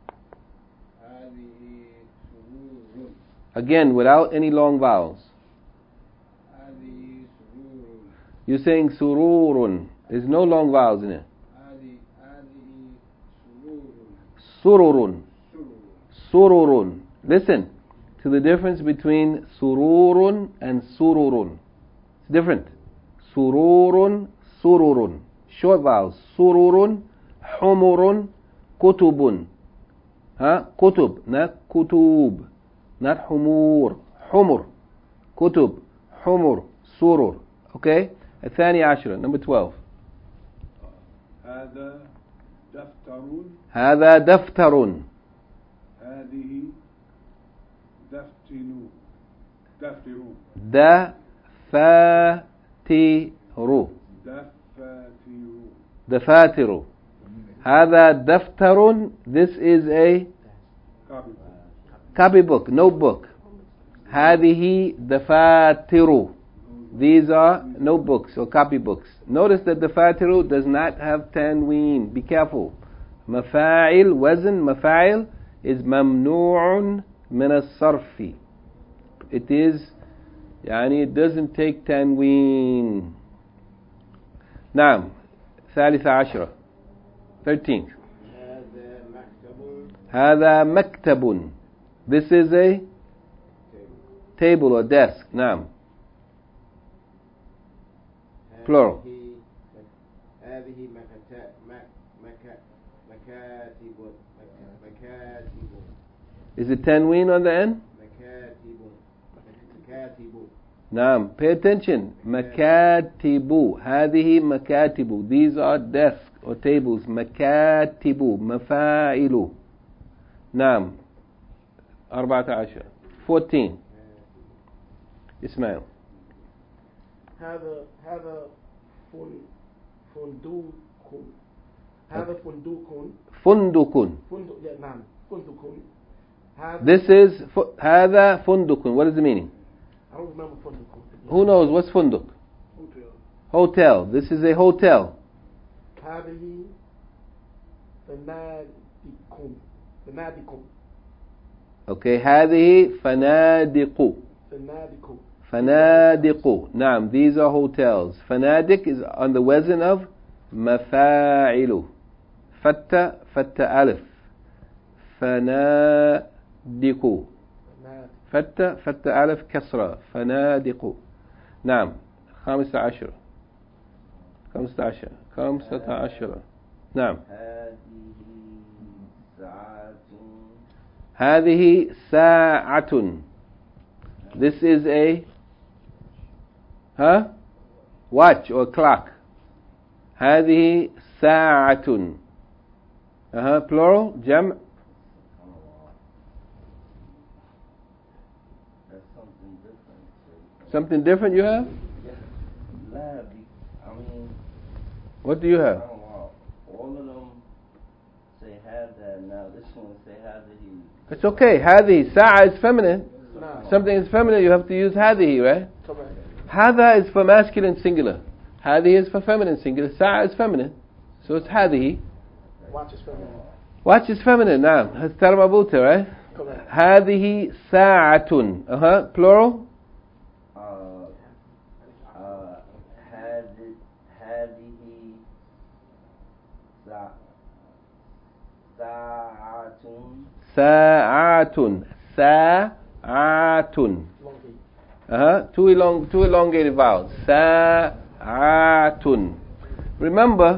Again, without any long vowels. You're saying sururun. There's no long vowels in it. Sururun. Listen to the difference between sururun and sururun. It's different. Sururun. Short vowels. Sururun, humurun, kutubun. Kutub, not kutub. Not humur. Humur. Kutub. Humur. Surur. Okay? الثاني عشرة. Number 12. هذا دفتر. هذه دفاتر. هذا دفتر. This is a copybook, notebook. هذه دفاتر. These are notebooks or copybooks. Notice that دفاتر does not have tanween. Be careful. مفاعل, وزن مفاعل is ممنوع من الصرف. It is it doesn't take tanween. نعم. ثالث عشرة. 13th. هذا مكتب. This is a table or desk. نعم. Plural. هذه مكاتب. Is it tanween on the end? مكاتب. نعم. Pay attention. مكاتب. هذه مكاتب. These are desks or tables. مكاتب. مفاعل. نعم. 14. 14. إسماعيل. هذا فندق. هذا فندق. نعم فندق. This is هذا فندق. What is the meaning? I don't remember فندق. Who knows what's فندق? Hotel. This is a hotel. هذه فنادق. Okay. هذه فنادق. فنادق. نعم. These are hotels. فنادق is on the wazn of مفاعل. فتة ألف. فنادق. فتة ألف كسرة. فنادق. نعم. 15. 15. نعم. هذه ساعة. This is a watch or clock. هذه ساعة. Plural. جمع. Something different you have? What do you have? All of them say have that. Now this one say have that he. It's okay. هذه ساعة is feminine. Something is feminine, you have to use هذه, right? هذا is for masculine singular. هذه is for feminine singular. ساعة is feminine. So it's هذه. Watch is feminine. Watch is feminine. نعم. هستر مربوطة, right? هذه ساعة. Plural. ساعة. Two elongated vowels. ساعة. Remember,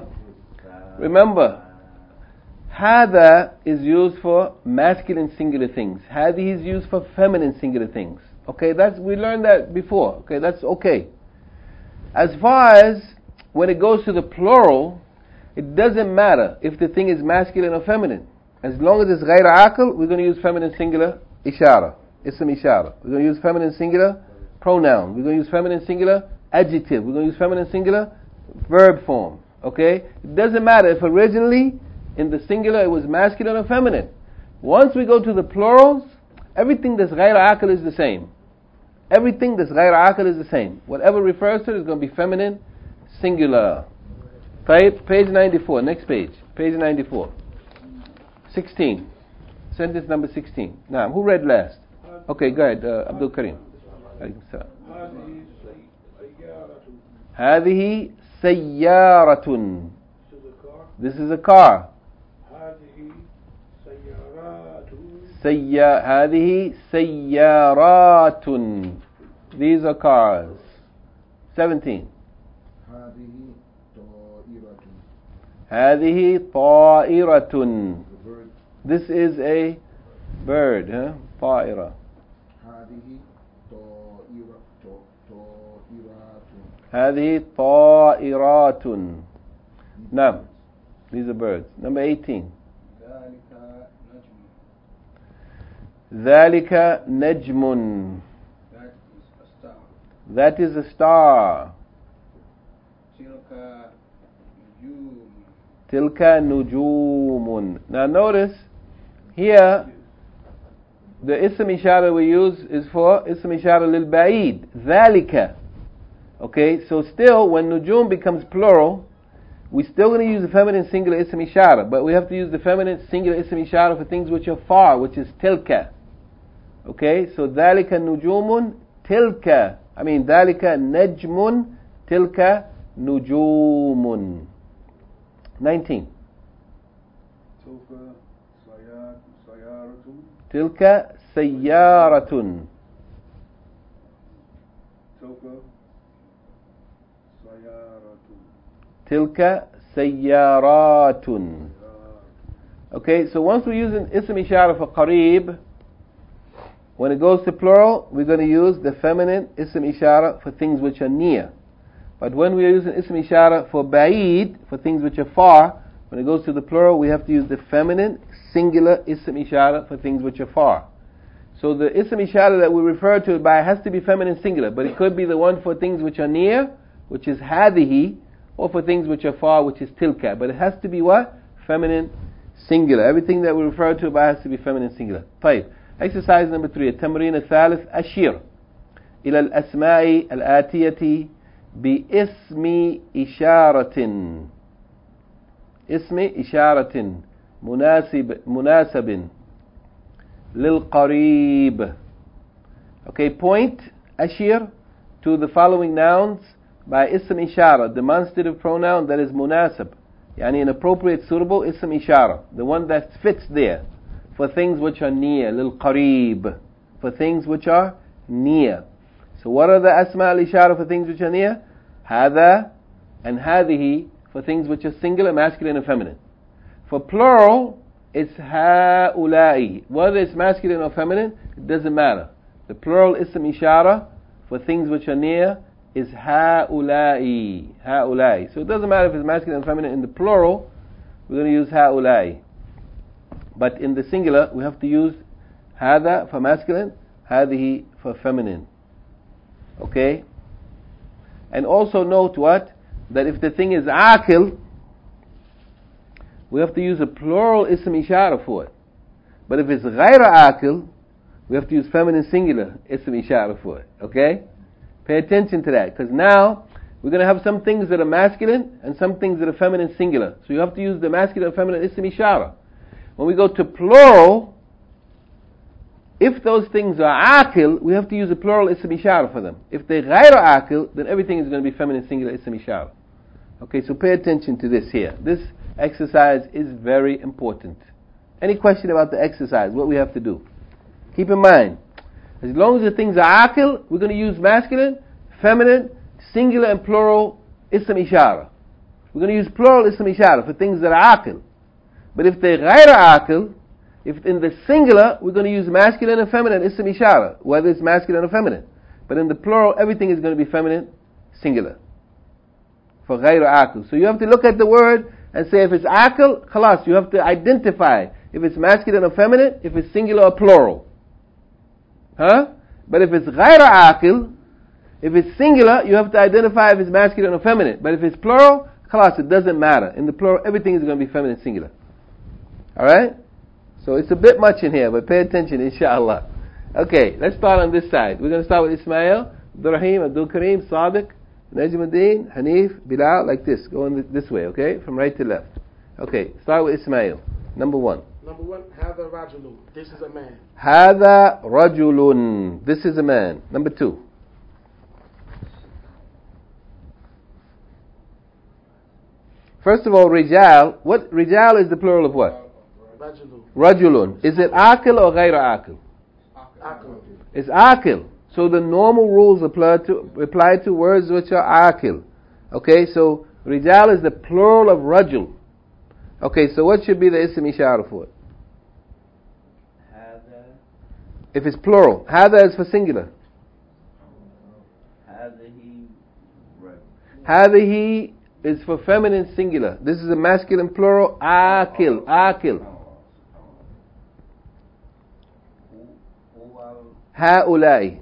هذا is used for masculine singular things. هذه is used for feminine singular things. Okay, we learned that before. Okay, that's okay. As far as when it goes to the plural, It doesn't matter if the thing is masculine or feminine. As long as it's غير عاقل, we're going to use feminine singular ishara, ism ishara. We're going to use feminine singular pronoun. We're going to use feminine singular adjective. We're going to use feminine singular verb form. Okay? It doesn't matter if originally in the singular it was masculine or feminine. Once we go to the plurals, everything that's غير عاقل is the same. Everything that's غير عاقل is the same. Whatever refers to it is going to be feminine singular. Page 94, next page. Page 94. 16. Sentence number 16. Now, who read last? Okay, go ahead, Abdul Karim. هذه سيارة. This is a car. هذه سيارات. These are cars. 17. هذه طائرة. This is a bird, huh? طائرة. هذه طائرات. نعم. These are birds. Number 18. ذلك نجم. That is a star. تلك نجوم. Now notice here the ism ishara we use is for ism ishara lil ba'id. ذلك. Okay, so still when nujum becomes plural, we're still going to use the feminine singular ism ishara, but we have to use the feminine singular ism ishara for things which are far, which is tilka. Okay, so ذلك نجوم تلك. ذلك نجم تلك نجوم. 19. تلك سيارة. تلك سيارات. Okay, so once we're using ism ishara for qareeb, when it goes to plural, we're going to use the feminine ism ishara for things which are near. But when we are using ism ishara for ba'id, for things which are far, when it goes to the plural, we have to use the feminine singular ism ishara for things which are far. So the ism ishara that we refer to by has to be feminine singular, but it could be the one for things which are near, which is hadihi, or for things which are far, which is tilka. But it has to be what? Feminine singular. Everything that we refer to by has to be feminine singular. طيب. Exercise number 3. التمرين الثالث. أشير إلى الأسماء الآتية باسم إشارة. اسم إشارة مناسب للقريب. Okay, point أشير to the following nouns by اسم إشارة, demonstrative pronoun that is munasib, يعني an appropriate, suitable اسم إشارة, the one that fits there for things which are near, للقريب, for things which are near. So what are the asma al-ishara for things which are near? هذا and هذه for things which are singular, masculine and feminine. For plural, it's هؤلاء. Whether it's masculine or feminine, it doesn't matter. The plural ism ishara for things which are near is هؤلاء. هؤلاء. So it doesn't matter if it's masculine or feminine. In the plural, we're going to use هؤلاء. But in the singular, we have to use هذا for masculine, هذه for feminine. Okay? And also note what? That if the thing is عاقل, we have to use a plural ism ishara for it. But if it's غير عاقل, we have to use feminine singular ism ishara for it. Okay? Pay attention to that, because now we're going to have some things that are masculine and some things that are feminine singular. So you have to use the masculine and feminine ism ishara. When we go to plural, if those things are aqil, we have to use a plural ism ishara for them. If they're غير aqil, then everything is going to be feminine singular ism ishara. Okay, so pay attention to this here. This exercise is very important. Any question about the exercise, what we have to do? Keep in mind, as long as the things are aqil, we're going to use masculine, feminine, singular and plural ism ishara. We're going to use plural ism ishara for things that are aqil. But if they're غير aqil, if in the singular, we're going to use masculine and feminine ism ishara, whether it's masculine or feminine. But in the plural, everything is going to be feminine singular. For غير aqil. So you have to look at the word and say if it's akil, khalas, you have to identify if it's masculine or feminine, if it's singular or plural. Huh? But if it's ghayra akil, if it's singular, you have to identify if it's masculine or feminine. But if it's plural, khalas, it doesn't matter. In the plural, everything is going to be feminine singular. Alright? So it's a bit much in here, but pay attention, inshallah. Okay, let's start on this side. We're going to start with Ismail, Abdul Rahim, Abdul Kareem, Sadiq, Najmuddin, Hanif, Bilal, like this. Go on this way, okay? From right to left. Okay, start with Ismail. Number 1. Number 1, Hada Rajulun. This is a man. Hada Rajulun. This is a man. Number 2. First of all, Rijal. What Rijal is the plural of what? Rajulun. Rajulun. Is it akil or ghayra akil? Akil. It's akil. So the normal rules apply to words which are akil. Okay, so Rijal is the plural of Rajul. Okay, so what should be the ism ishara for it? Hada. If it's plural. Hada is for singular. Hadihi. Hadihi is for feminine singular. This is a masculine plural. Akil. Akil. Ha'ulai.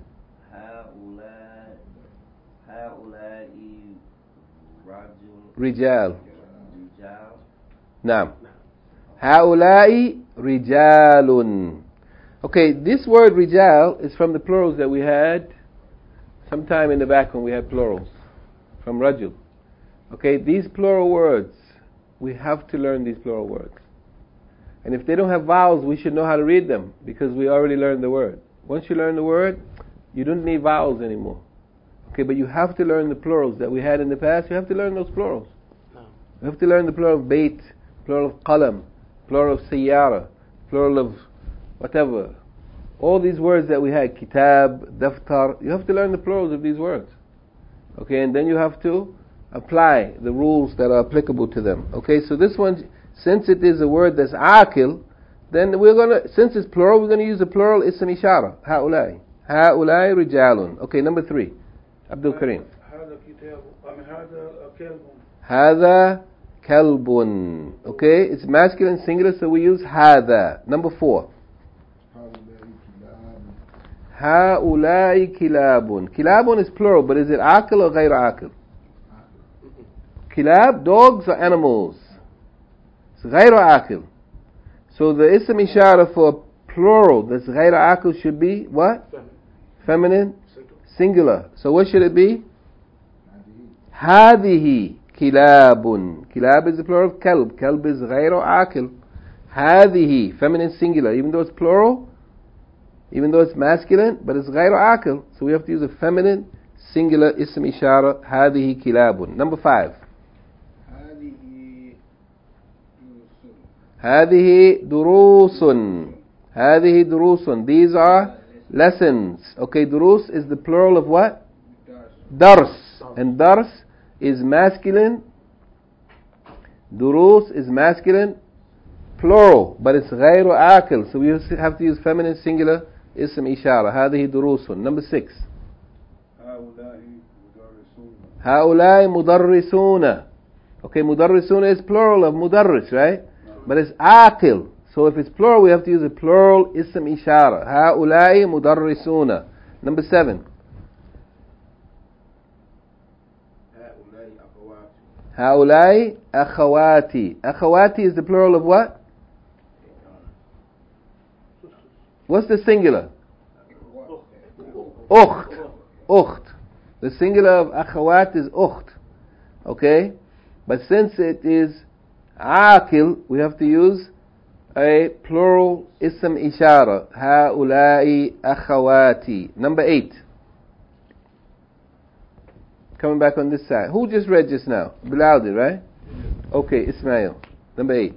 Rijal. Naam. Ha'ulai rijalun. Okay, this word rijal is from the plurals that we had sometime in the back when we had plurals. From Rajul. Okay, these plural words, we have to learn these plural words. And if they don't have vowels, we should know how to read them because we already learned the word. Once you learn the word, you don't need vowels anymore. Okay, but you have to learn the plurals that we had in the past. You have to learn those plurals. No. You have to learn the plural of bait, plural of qalam, plural of sayyara, plural of whatever. All these words that we had, kitab, daftar, you have to learn the plurals of these words. Okay, and then you have to apply the rules that are applicable to them. Okay, so this one, since it is a word that's akil, then we're gonna, since it's plural, we're gonna use the plural ism ishara. Ha'ulai. Ha'ulai rijalun. Okay, number 3. Abdul Kareem. Hada kalbun. Okay, it's masculine singular, so we use hada. Number 4. Ha'ulai kilabun. Kilabun is plural, but is it akil or ghayr akil? Kilab, dogs or animals. It's ghayr akil. So the ism ishara for plural that's ghayr akil should be what? Feminine. Singular. So what should it be? Hadihi kilabun. Kilab is the plural of kalb. Kalb is ghayr akil. Hadihi, feminine singular. Even though it's plural, even though it's masculine, but it's ghayr akil. So we have to use a feminine singular ism ishara. Hadihi kilabun. Number 5. هذه دروس. هذه دروس. These are lessons. Okay, durus is the plural of what? Dars. And dars is masculine. Durus is masculine, plural, but it's غير آكل. So we have to use feminine singular ism ishara. هذه دروس. Number 6. هؤلاء مدرسون. Okay, مدرسون is plural of مدرس, right? But it's akil. So if it's plural, we have to use a plural ism ishara. هؤلاء مدرسون. Number 7. هؤلاء أخواتي. أخواتي is the plural of what? What's the singular? أخت. أخت. The singular of أخوات is أخت. Okay? But since it is akil, we have to use a plural ism ishara. هؤلاء أخواتي. Number 8. Coming back on this side. Who just read just now? Bilal did, right? Okay, Ismail. Number 8.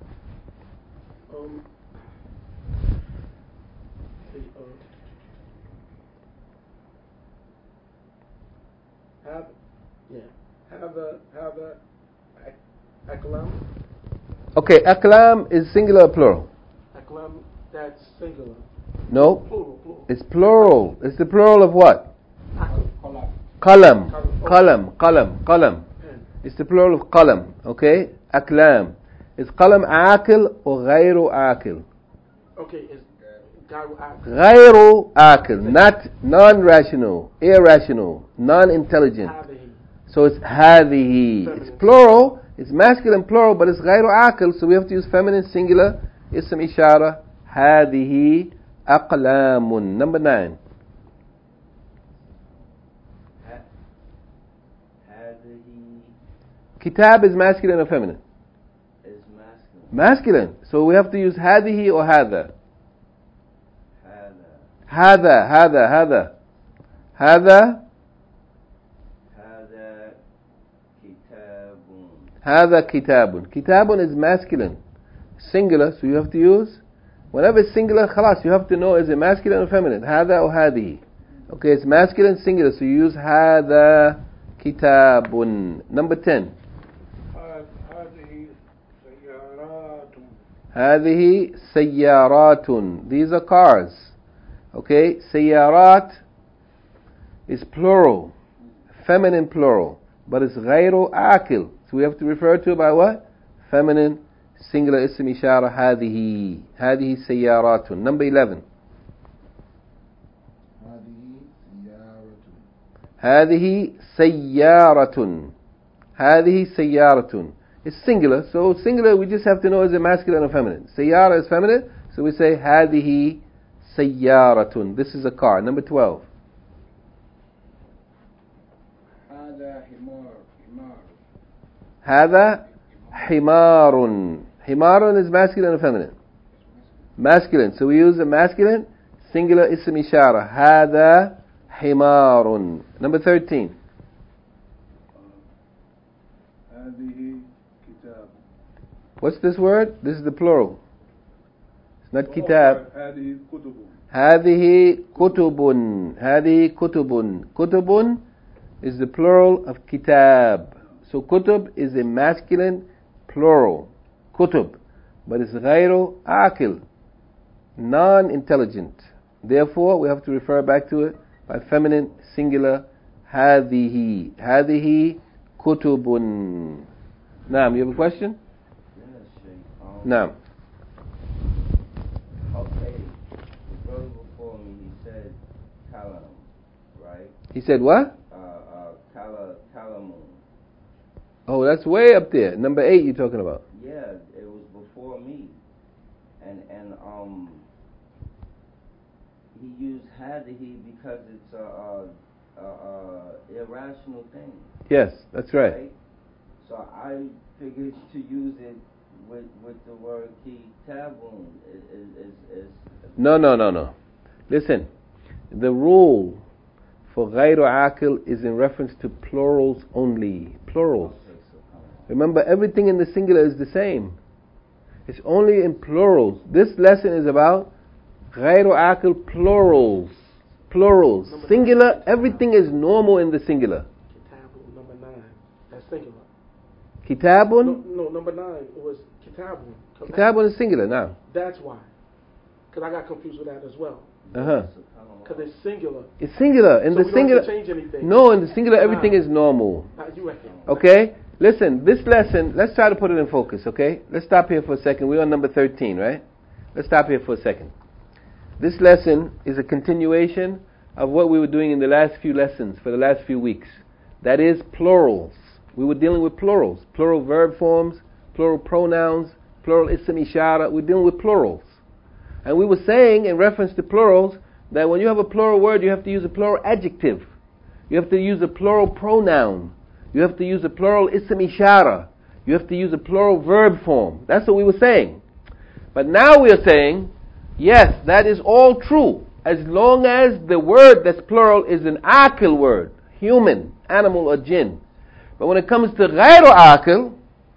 Have aklam. Okay, aklam is singular or plural? Aklam, that's singular. No. Plural. It's plural. It's the plural of what? Aklam. Qalam. Qalam. Qalam. Qalam. It's the plural of qalam. Okay? أقلام. Is qalam aqil or غير عاقل? Okay, it's Garu Akil. غير عاقل, not non-rational, irrational, non-intelligent. Hadihi. So it's هذه. It's Feminine. plural, it's masculine plural, but it's غير عاقل, so we have to use feminine singular, اسم إشارة, هذه أقلام. Number 9. هذه Kitab is masculine or feminine? is masculine. Masculine. So we have to use هذه or هذا. هذا هذا هذا هذا كتاب. هذا كتاب. كتاب is masculine, singular, so you have to use, whenever it's singular, خلاص, you have to know is it masculine or feminine, هذا or هذه. Okay, it's masculine, singular, so you use هذا كتاب. Number 10. هذه سيارات. هذه سيارات. These are cars. Okay, سيارات is plural, feminine plural, but it's غير عاقل. So we have to refer to it by what? Feminine, singular, اسم إشارة, هذه سيارات. Number 11. هذه سيارة. هذه سيارة. هذه سيارة. It's singular, so singular we just have to know is it masculine or feminine. سيارة is feminine, so we say هذه سيارة. This is a car. Number 12. هذا حمار. هذا حمار. حمار is masculine or feminine? Masculine. So we use a masculine, singular, اسم إشارة. هذا حمار. Number 13. هذه كتاب. What's this word? This is the plural. It's not kitab. هذه كتب. هذه كتب. هذه كتب. كتب is the plural of kitab. So kutub is a masculine plural. Kutub. But it's غير عاقل, non-intelligent. Therefore, we have to refer back to it by feminine singular. هذه. هذه كتب. Naam, you have a question? Yes, Sheikh. Naam. Okay. The brother before me, he said kalam, right? He said what? Kalamun. Oh, that's way up there. Number 8 you're talking about. Yeah, it was before me. And he used hadihi because it's a irrational thing. Yes, that's right. So I figured to use it with the word kitabun is No. Listen, the rule for غير عاقل is in reference to plurals only. Plurals. Remember, everything in the singular is the same. It's only in plurals. This lesson is about غير عاقل plurals. Plurals. Singular, everything is normal in the singular. Kitabun, number 9. That's singular. Kitabun? No, number 9, it was Kitabun. Kitabun is singular now. That's why. Because I got confused with that as well. Uh-huh. Because it's singular. It's singular. In So the we singular. don't have to change anything. No, in the singular, everything is normal. You reckon? Okay? Listen, this lesson, let's try to put it in focus, okay? Let's stop here for a second. We're on number 13, right? Let's stop here for a second. This lesson is a continuation of what we were doing in the last few lessons for the last few weeks. That is plurals. We were dealing with plurals. Plural verb forms, plural pronouns, plural ism ishara. We're dealing with plurals. And we were saying in reference to plurals that when you have a plural word, you have to use a plural adjective. You have to use a plural pronoun. You have to use a plural ism ishara. You have to use a plural verb form. That's what we were saying. But now we are saying, yes, that is all true, as long as the word that's plural is an aqil word, human, animal, or jinn. But when it comes to ghayru aqil,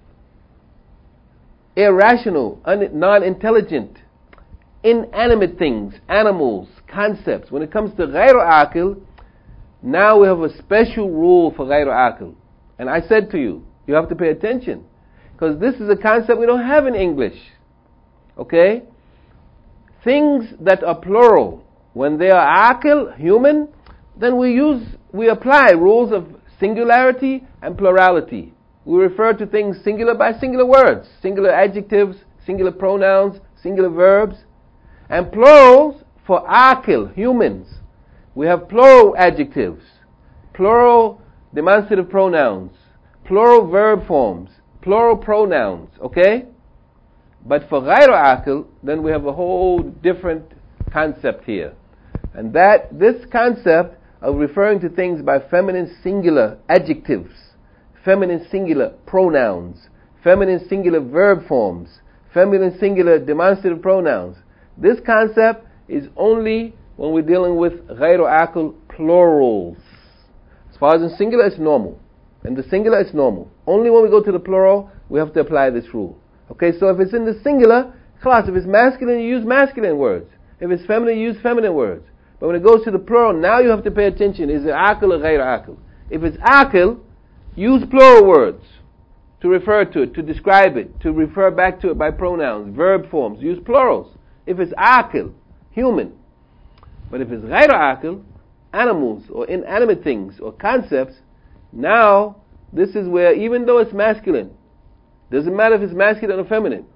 irrational, non-intelligent, inanimate things, animals, concepts, when it comes to ghayru aqil, now we have a special rule for ghayru aqil. And I said to you, you have to pay attention, because this is a concept we don't have in English. Okay? Things that are plural, when they are aqil, human, then we apply rules of singularity and plurality. we refer to things singular by singular words, singular adjectives, singular pronouns, singular verbs, and plurals for akil, humans. We have plural adjectives, plural demonstrative pronouns, plural verb forms, plural pronouns, okay? But for ghayru akil, then we have a whole different concept here. And this concept of referring to things by feminine singular adjectives, feminine singular pronouns, feminine singular verb forms, feminine singular demonstrative pronouns, this concept is only when we're dealing with ghayru akil plurals. As far as in singular, it's normal. In the singular, it's normal. Only when we go to the plural, we have to apply this rule. Okay, so if it's in the singular, class, if it's masculine, you use masculine words. If it's feminine, you use feminine words. But when it goes to the plural, now you have to pay attention. Is it akil or ghayru akil? If it's akil, use plural words to refer to it, to describe it, to refer back to it by pronouns, verb forms. Use plurals. If it's akil, human. But if it's ghayru akil, animals or inanimate things or concepts, now this is where, even though it's masculine, doesn't matter if it's masculine or feminine,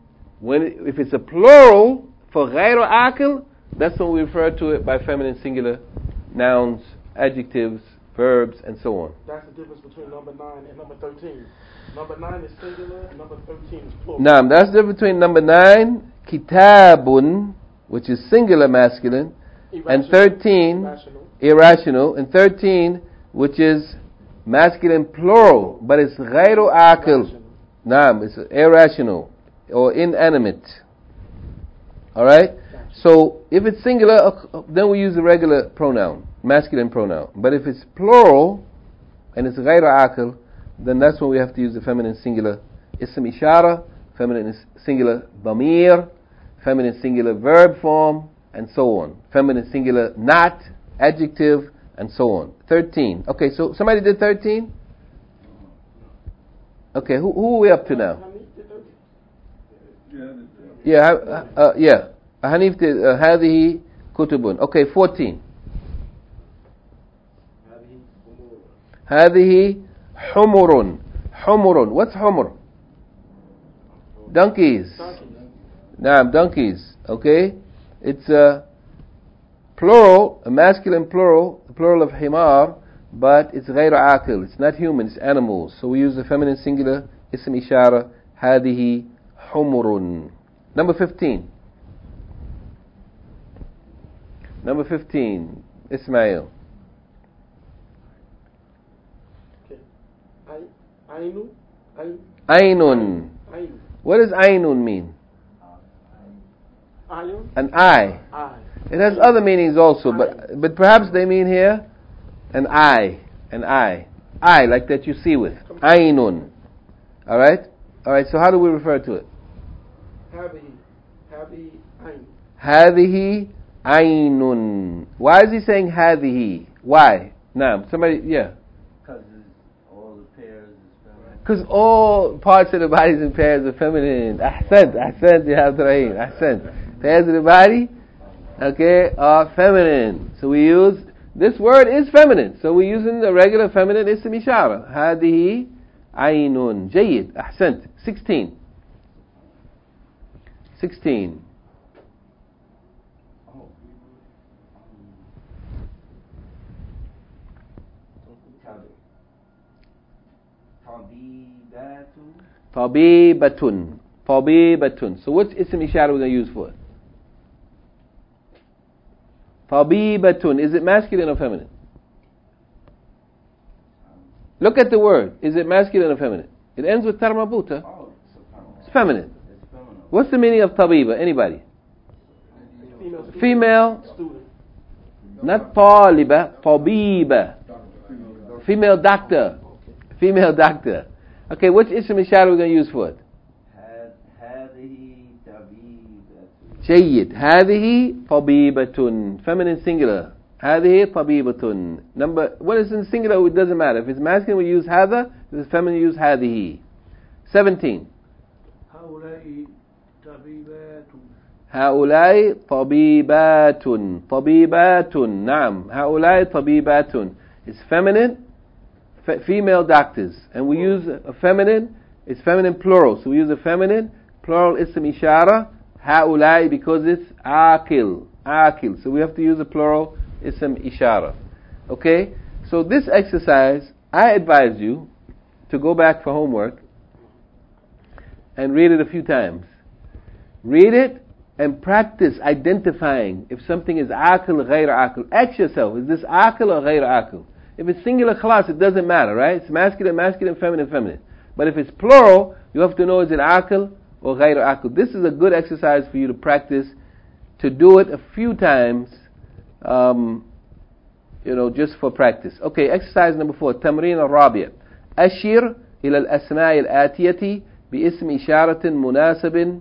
if it's a plural for ghayru akil, that's when we refer to it by feminine singular nouns, adjectives, verbs, and so on. That's the difference between number 9 and number 13. Number 9 is singular, and number 13 is plural. Naam, that's the difference between number 9, kitabun, which is singular masculine, and 13, irrational, and 13, which is masculine plural, but it's ghayru akil. Naam, it's irrational or inanimate. Alright? So, if it's singular, then we use the regular pronoun, masculine pronoun. But if it's plural, and it's ghayru akil, then that's when we have to use the feminine singular ism ishara, feminine singular damir, feminine singular verb form, and so on. Feminine singular not, adjective, and so on. 13. Okay, so somebody did 13? Okay, who are we up to now? Yeah. Hanif did هذه كتب. Okay, 14. هذه حمر. حمر. What's حمر? Donkeys. Naam, donkeys. Okay, it's a plural, a masculine plural, the plural of himar, but it's ghayru akil. It's not human, it's animals. So we use the feminine singular ism ishara هذه حمر. Number 15. Number 15, Ismail. Okay. Ainun. Ainun. What does Ainun mean? Ayun. An eye. Eye. It has other meanings also, but perhaps they mean here an eye. An eye. Eye, like that you see with. Ainun. Alright? Alright, so how do we refer to it? Hadihi Ain. Hadihi Ainun. Why is he saying Hadihi? Why? Naam, somebody, yeah. Because all the pairs is feminine. Because all parts of the bodies in pairs are feminine. Ahsant, Ya Abdurrahim. Ahsant. Pairs of the body, okay, are feminine. So we use, this word is feminine. So we're using the regular feminine ism ishara. Hadihi Ainun. Jayyid. Ahsant. 16. 16. Tabibatun. Tabibatun. So what's ism ishara we're going to use for it? Tabibatun. Is it masculine or feminine? Look at the word. Is it masculine or feminine? It ends with tarmabuta. It's feminine. What's the meaning of tabiba? Anybody? Female. Not taliba. Tabiba. Female doctor. Female doctor. Okay, which ism ishara we're going to use for it? جيد. هذه طبيبة. Feminine singular. هذه طبيبة. Number, what is in singular? It doesn't matter. If it's masculine, we use هذا. If it's feminine, we use هذه. 17. هؤلاء طبيبات. طبيبات. نعم. هؤلاء طبيبات. It's feminine. female doctors, and we use a feminine. It's feminine plural, so we use a feminine plural ism ishara haulai because it's akil. So we have to use a plural ism ishara. Okay? So this exercise, I advise you to go back for homework and read it a few times. Read it and practice identifying if something is akil or ghayr akil. Ask yourself, is this akil or ghayr akil? If it's singular khalas, it doesn't matter, right? It's masculine, feminine. But if it's plural, you have to know is it akil or ghayr akil. This is a good exercise for you to practice, to do it a few times, just for practice. Okay, exercise number 4, تمرين الرابع. أشر إلى الأسماء الآتية باسم إشارة مناسب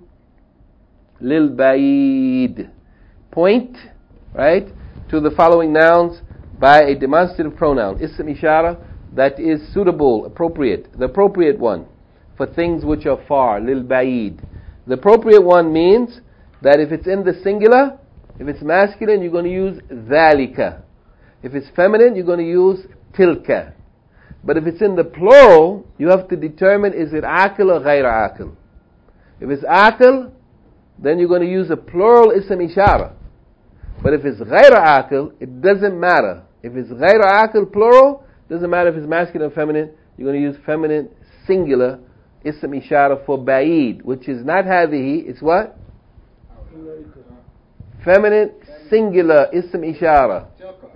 للبعيد. Point, right, to the following nouns by a demonstrative pronoun. Ism ishara, that is suitable, appropriate, the appropriate one for things which are far, lil-ba'id. The appropriate one means that if it's in the singular, if it's masculine, you're going to use dhalika. If it's feminine, you're going to use tilka. But if it's in the plural, you have to determine is it akil or ghayr akil. If it's akil, then you're going to use a plural ism ishara. But if it's ghayr akil, it doesn't matter. If it's ghayr akil plural, doesn't matter if it's masculine or feminine, you're going to use feminine singular ism ishara for ba'id, which is not hadhihi, it's what? Feminine singular ism ishara.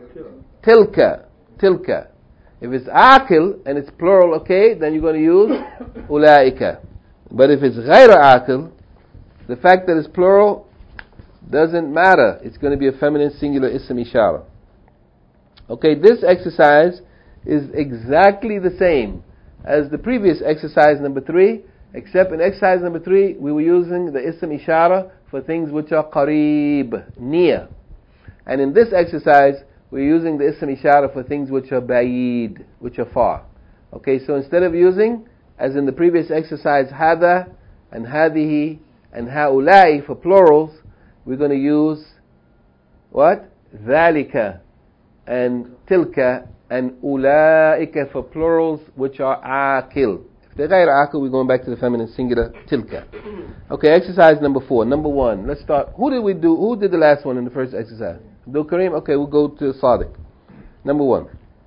Tilka. If it's akil and it's plural, okay, then you're going to use ulaika. But if it's ghayr akil, the fact that it's plural doesn't matter. It's going to be a feminine singular ism ishara. Okay, this exercise is exactly the same as the previous exercise number 3, except in exercise number 3 we were using the ism ishara for things which are qareeb, near. And in this exercise we're using the ism ishara for things which are ba'id, which are far. Okay, so instead of using, as in the previous exercise, hada and hadihi and haulai for plurals, we're going to use what? Dhalika and tilka and ulaika for plurals which are akil. If they're ghayr akil, we're going back to the feminine singular tilka. Okay, exercise number 4. Number 1. Let's start. Who did the last one in the first exercise? Abdul Kareem? Okay, we'll go to Sadiq. Number 1.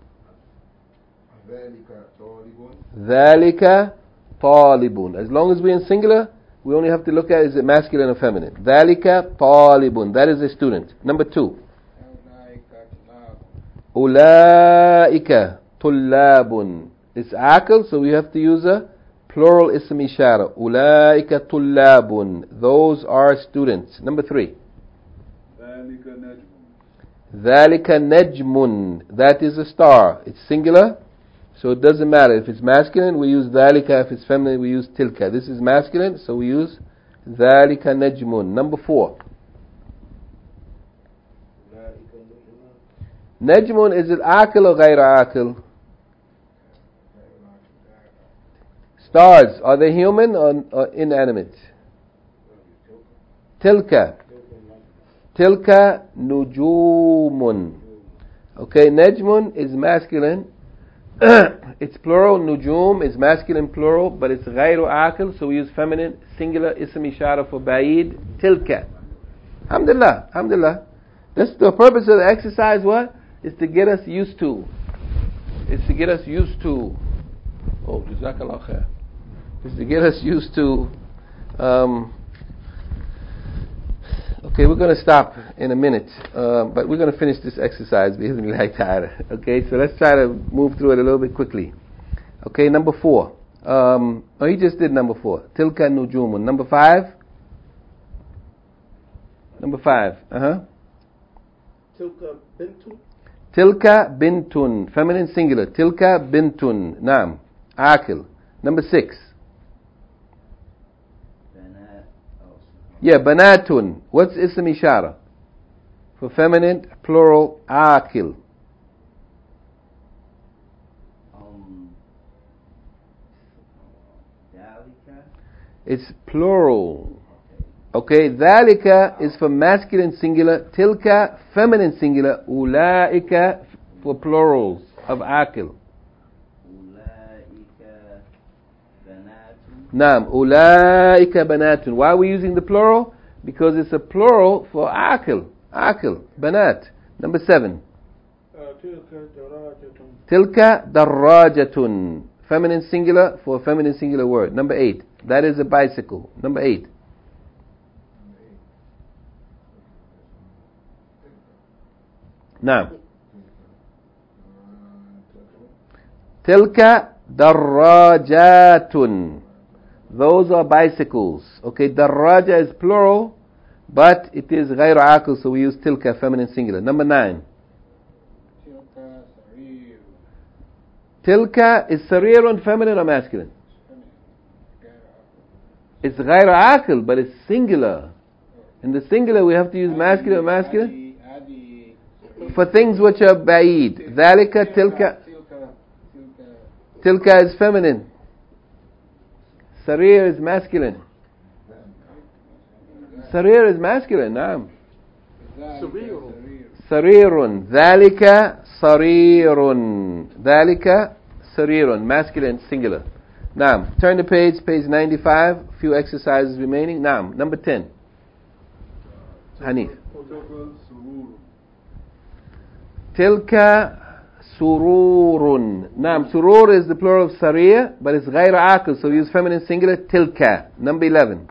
Dhalika talibun. As long as we're in singular, we only have to look at is it masculine or feminine. Dhalika talibun. That is a student. Number 2. Ulaika tullabun. It's akil, so we have to use a plural ism ishara. Ulaika tullabun. Those are students. Number 3. Dhalika najmun. That is a star. It's singular, so it doesn't matter. If it's masculine, we use dhalika. If it's feminine, we use tilka. This is masculine, so we use dhalika najmun. Number 4. Najmun, is it akil or ghayr akil? Stars, are they human or inanimate? Tilka nujumun. Okay, najmun is masculine. It's plural. Nujum is masculine plural, but it's ghayru akil, so we use feminine singular ism ishara for ba'id. Tilka. Alhamdulillah. That's the purpose of the exercise. What? Is to get us used to. Oh, jazakallah khair. Is to get us used to. Okay, we're going to stop in a minute, but we're going to finish this exercise. Okay, so let's try to move through it a little bit quickly. Okay, number 4. He just did number 4. Tilka nujumun. Number 5. Tilka bintun. Feminine singular. Tilka bintun. Naam. Akil. Number 6. Yeah, banatun. What's ism ishara? For feminine, plural, akil. It's plural. Okay, dhalika is for masculine singular, tilka feminine singular, ulaika for plurals of akil. banatun. Naam, ulaika banatun. Why are we using the plural? Because it's a plural for akil. Akil, banat. Number 7. Tilka darajatun. Feminine singular for a feminine singular word. Number 8. That is a bicycle. Number 8. Naam. Tilka darajatun. Those are bicycles. Okay, daraja is plural, but it is غير عاقل, so we use tilka, feminine singular. Number 9. Tilka is sarirun, feminine or masculine? It's غير عاقل, but it's singular. In the singular, we have to use masculine or masculine? For things which are ba'id. ذلك tilka is feminine. Sarir is masculine. Sarir is masculine, naam. Sarirun. Dhalika sarirun. Dhalika sarirun. Masculine, singular. Naam. Turn the page 95. Few exercises remaining. Naam. Number 10. Hanif. Tilka sururun. Naam. Surur is the plural of sarir, but it's غير عاقل, so we use feminine singular. Tilka. Number 11.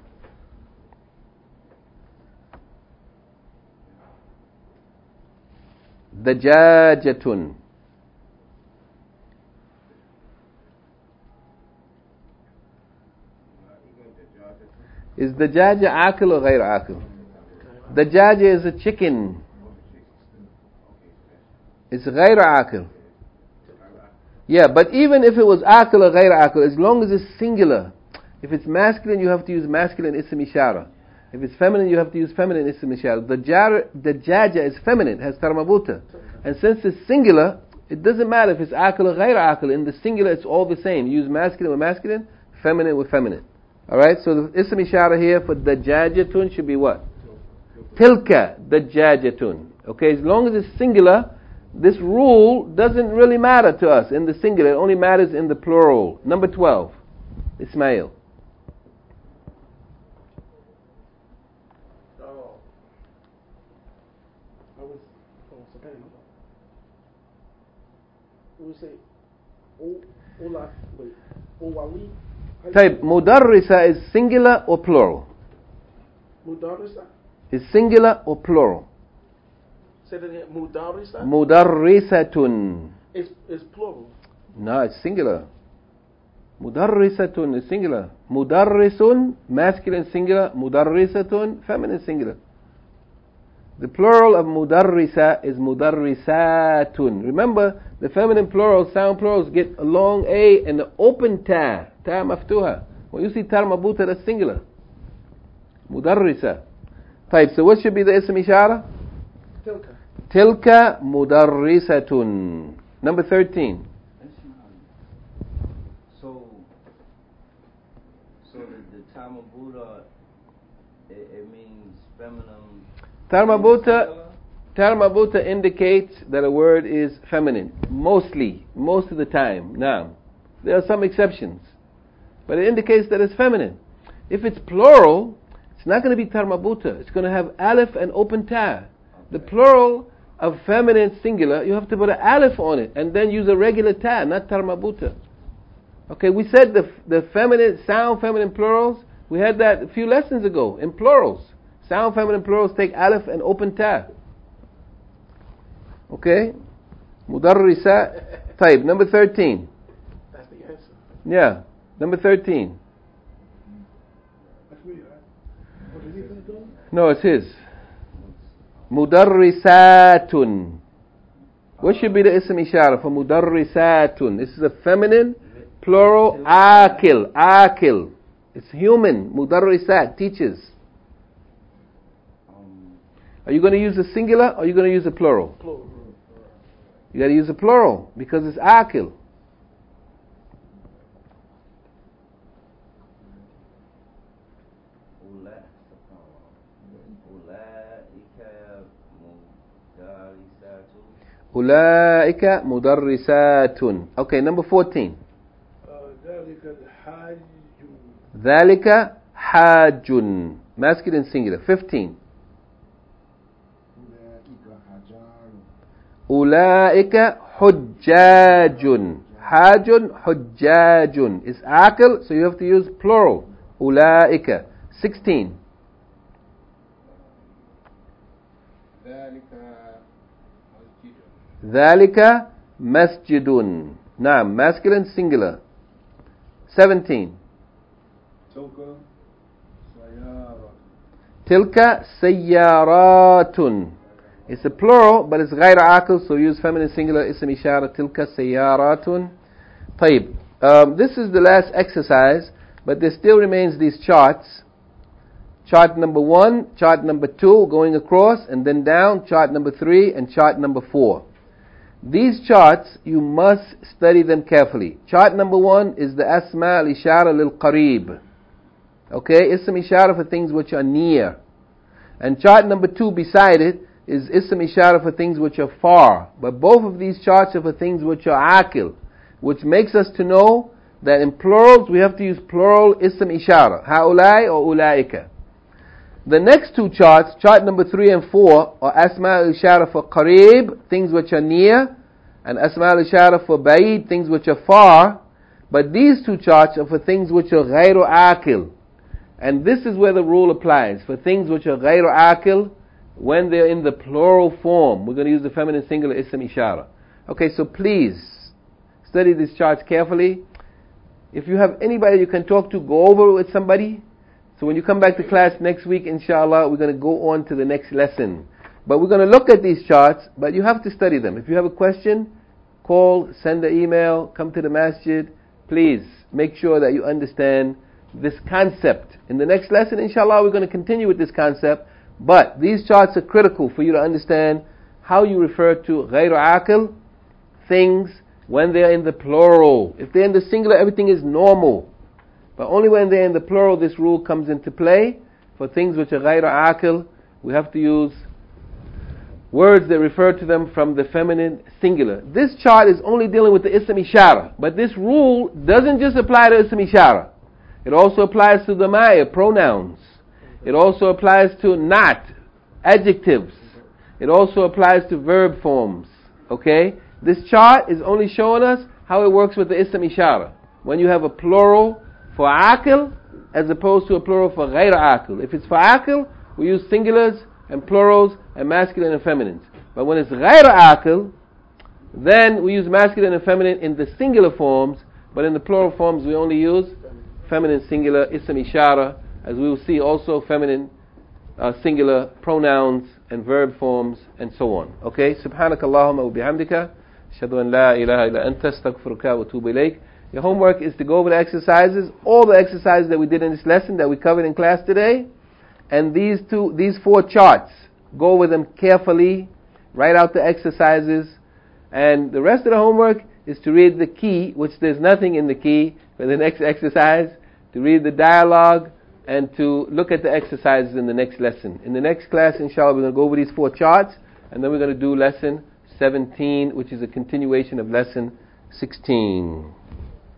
Dajajatun. Is dajaja akil or غير akil? Dajaja is a chicken. It's غير akil. Yeah, but even if it was akil or غير akil, as long as it's singular, if it's masculine, you have to use masculine ism ishara. If it's feminine, you have to use feminine ism ishara. Dajaja is feminine, has tarmabuta. And since it's singular, it doesn't matter if it's akil or غير akil. In the singular, it's all the same. You use masculine with masculine, feminine with feminine. Alright, so the ism ishara here for dajajatun should be what? Tilka dajajatun. Okay, as long as it's singular, this rule doesn't really matter to us in the singular. It only matters in the plural. Number 12. Ismail. We say, Owali. Type, mudarrisa is singular or plural? Mudarrisa? Is singular or plural? Say that again. Mudarrisa? Mudarrisatun. It's plural. No, it's singular. Mudarrisatun is singular. Mudarrisun, masculine singular. Mudarrisatun, feminine singular. The plural of mudarrisa is mudarrisatun. Remember, the feminine plural, sound plurals get a long A and the open ta. Ta maftuha. When you see tar mabuta, that's singular. Mudarrisa. Type. So what should be the ism ishara? Tilka. Tilka mudarrisatun. Number 13. So the Tamabuddha, it means feminine. Tarmabuta indicates that a word is feminine. Most of the time. Now, there are some exceptions. But it indicates that it's feminine. If it's plural, it's not going to be tarmabuta. It's going to have alif and open ta. The plural of feminine singular, you have to put an alif on it and then use a regular ta, not tarmabuta. Okay, we said the feminine, sound feminine plurals, we had that a few lessons ago in plurals. Sound feminine plurals take alif and open ta. Okay? Mudarrisa. Type. Number 13. That's the answer. Yeah. Number 13. That's me, right? What did he finish doing? No, it's his. Mudarrisatun. What should be the ism ishara for mudarrisatun? This is a feminine plural. Akil. Akil. It's human. Mudarrisat. Teachers. Are you going to use a singular or are you going to use a plural? Plural. You got to use a plural because it's akil. Ulaika mudarrisatun. Okay, number 14. ذلك ذلك حاج. Masculine singular. 15. أولئك حجاج. حاج حجاج is عاقل, so you have to use plural. أولئك. 16. ذلك مسجد. نعم, masculine singular. 17. تلك سيارات. It's a plural, but it's غير عاقل, so use feminine singular اسم إشارة. تلك سيارات. طيب, this is the last exercise, but there still remains these charts. Chart number 1, chart number 2, going across and then down, chart number 3 and chart number 4. These charts, you must study them carefully. Chart number 1 is the asma al-ishara lil-qarib. Okay, ism ishara for things which are near. And chart number 2 beside it is ism ishara for things which are far. But both of these charts are for things which are akil, which makes us to know that in plurals we have to use plural ism ishara, haulai or ulaika. The next two charts, chart number 3 and 4, are asma al-ishara for qarib, things which are near, and asma al-ishara for ba'id, things which are far. But these two charts are for things which are ghayru akil. And this is where the rule applies. For things which are ghayru akil, when they're in the plural form, we're going to use the feminine singular ism ishara. Okay, so please study these charts carefully. If you have anybody you can talk to, go over it with somebody. So when you come back to class next week, inshallah, we're going to go on to the next lesson. But we're going to look at these charts, but you have to study them. If you have a question, call, send an email, come to the masjid. Please make sure that you understand this concept. In the next lesson, inshallah, we're going to continue with this concept. But these charts are critical for you to understand how you refer to ghayru aqil, things, when they're in the plural. If they're in the singular, everything is normal. But only when they're in the plural, this rule comes into play. For things which are ghayru aqil, we have to use words that refer to them from the feminine singular. This chart is only dealing with the ism ishara. But this rule doesn't just apply to ism ishara. It also applies to the ma'ya, pronouns. It also applies to not, adjectives. It also applies to verb forms. Okay? This chart is only showing us how it works with the ism ishara. When you have a plural for aqil as opposed to a plural for ghayr aqil. If it's for aqil, we use singulars and plurals and masculine and feminines. But when it's ghayr aqil, then we use masculine and feminine in the singular forms, but in the plural forms we only use feminine singular ism ishara, as we will see also feminine singular pronouns and verb forms and so on. Okay? Subhanakallahumma wa bihamdika ashhadu an la ilaha illa anta astaghfiruka wa atubu ilayk. Your homework is to go over the exercises, all the exercises that we did in this lesson that we covered in class today, and these 4 charts. Go over them carefully, write out the exercises, and the rest of the homework is to read the key, which there's nothing in the key for the next exercise, to read the dialogue, and to look at the exercises in the next lesson. In the next class, inshallah, we're going to go over these 4 charts, and then we're going to do lesson 17, which is a continuation of lesson 16.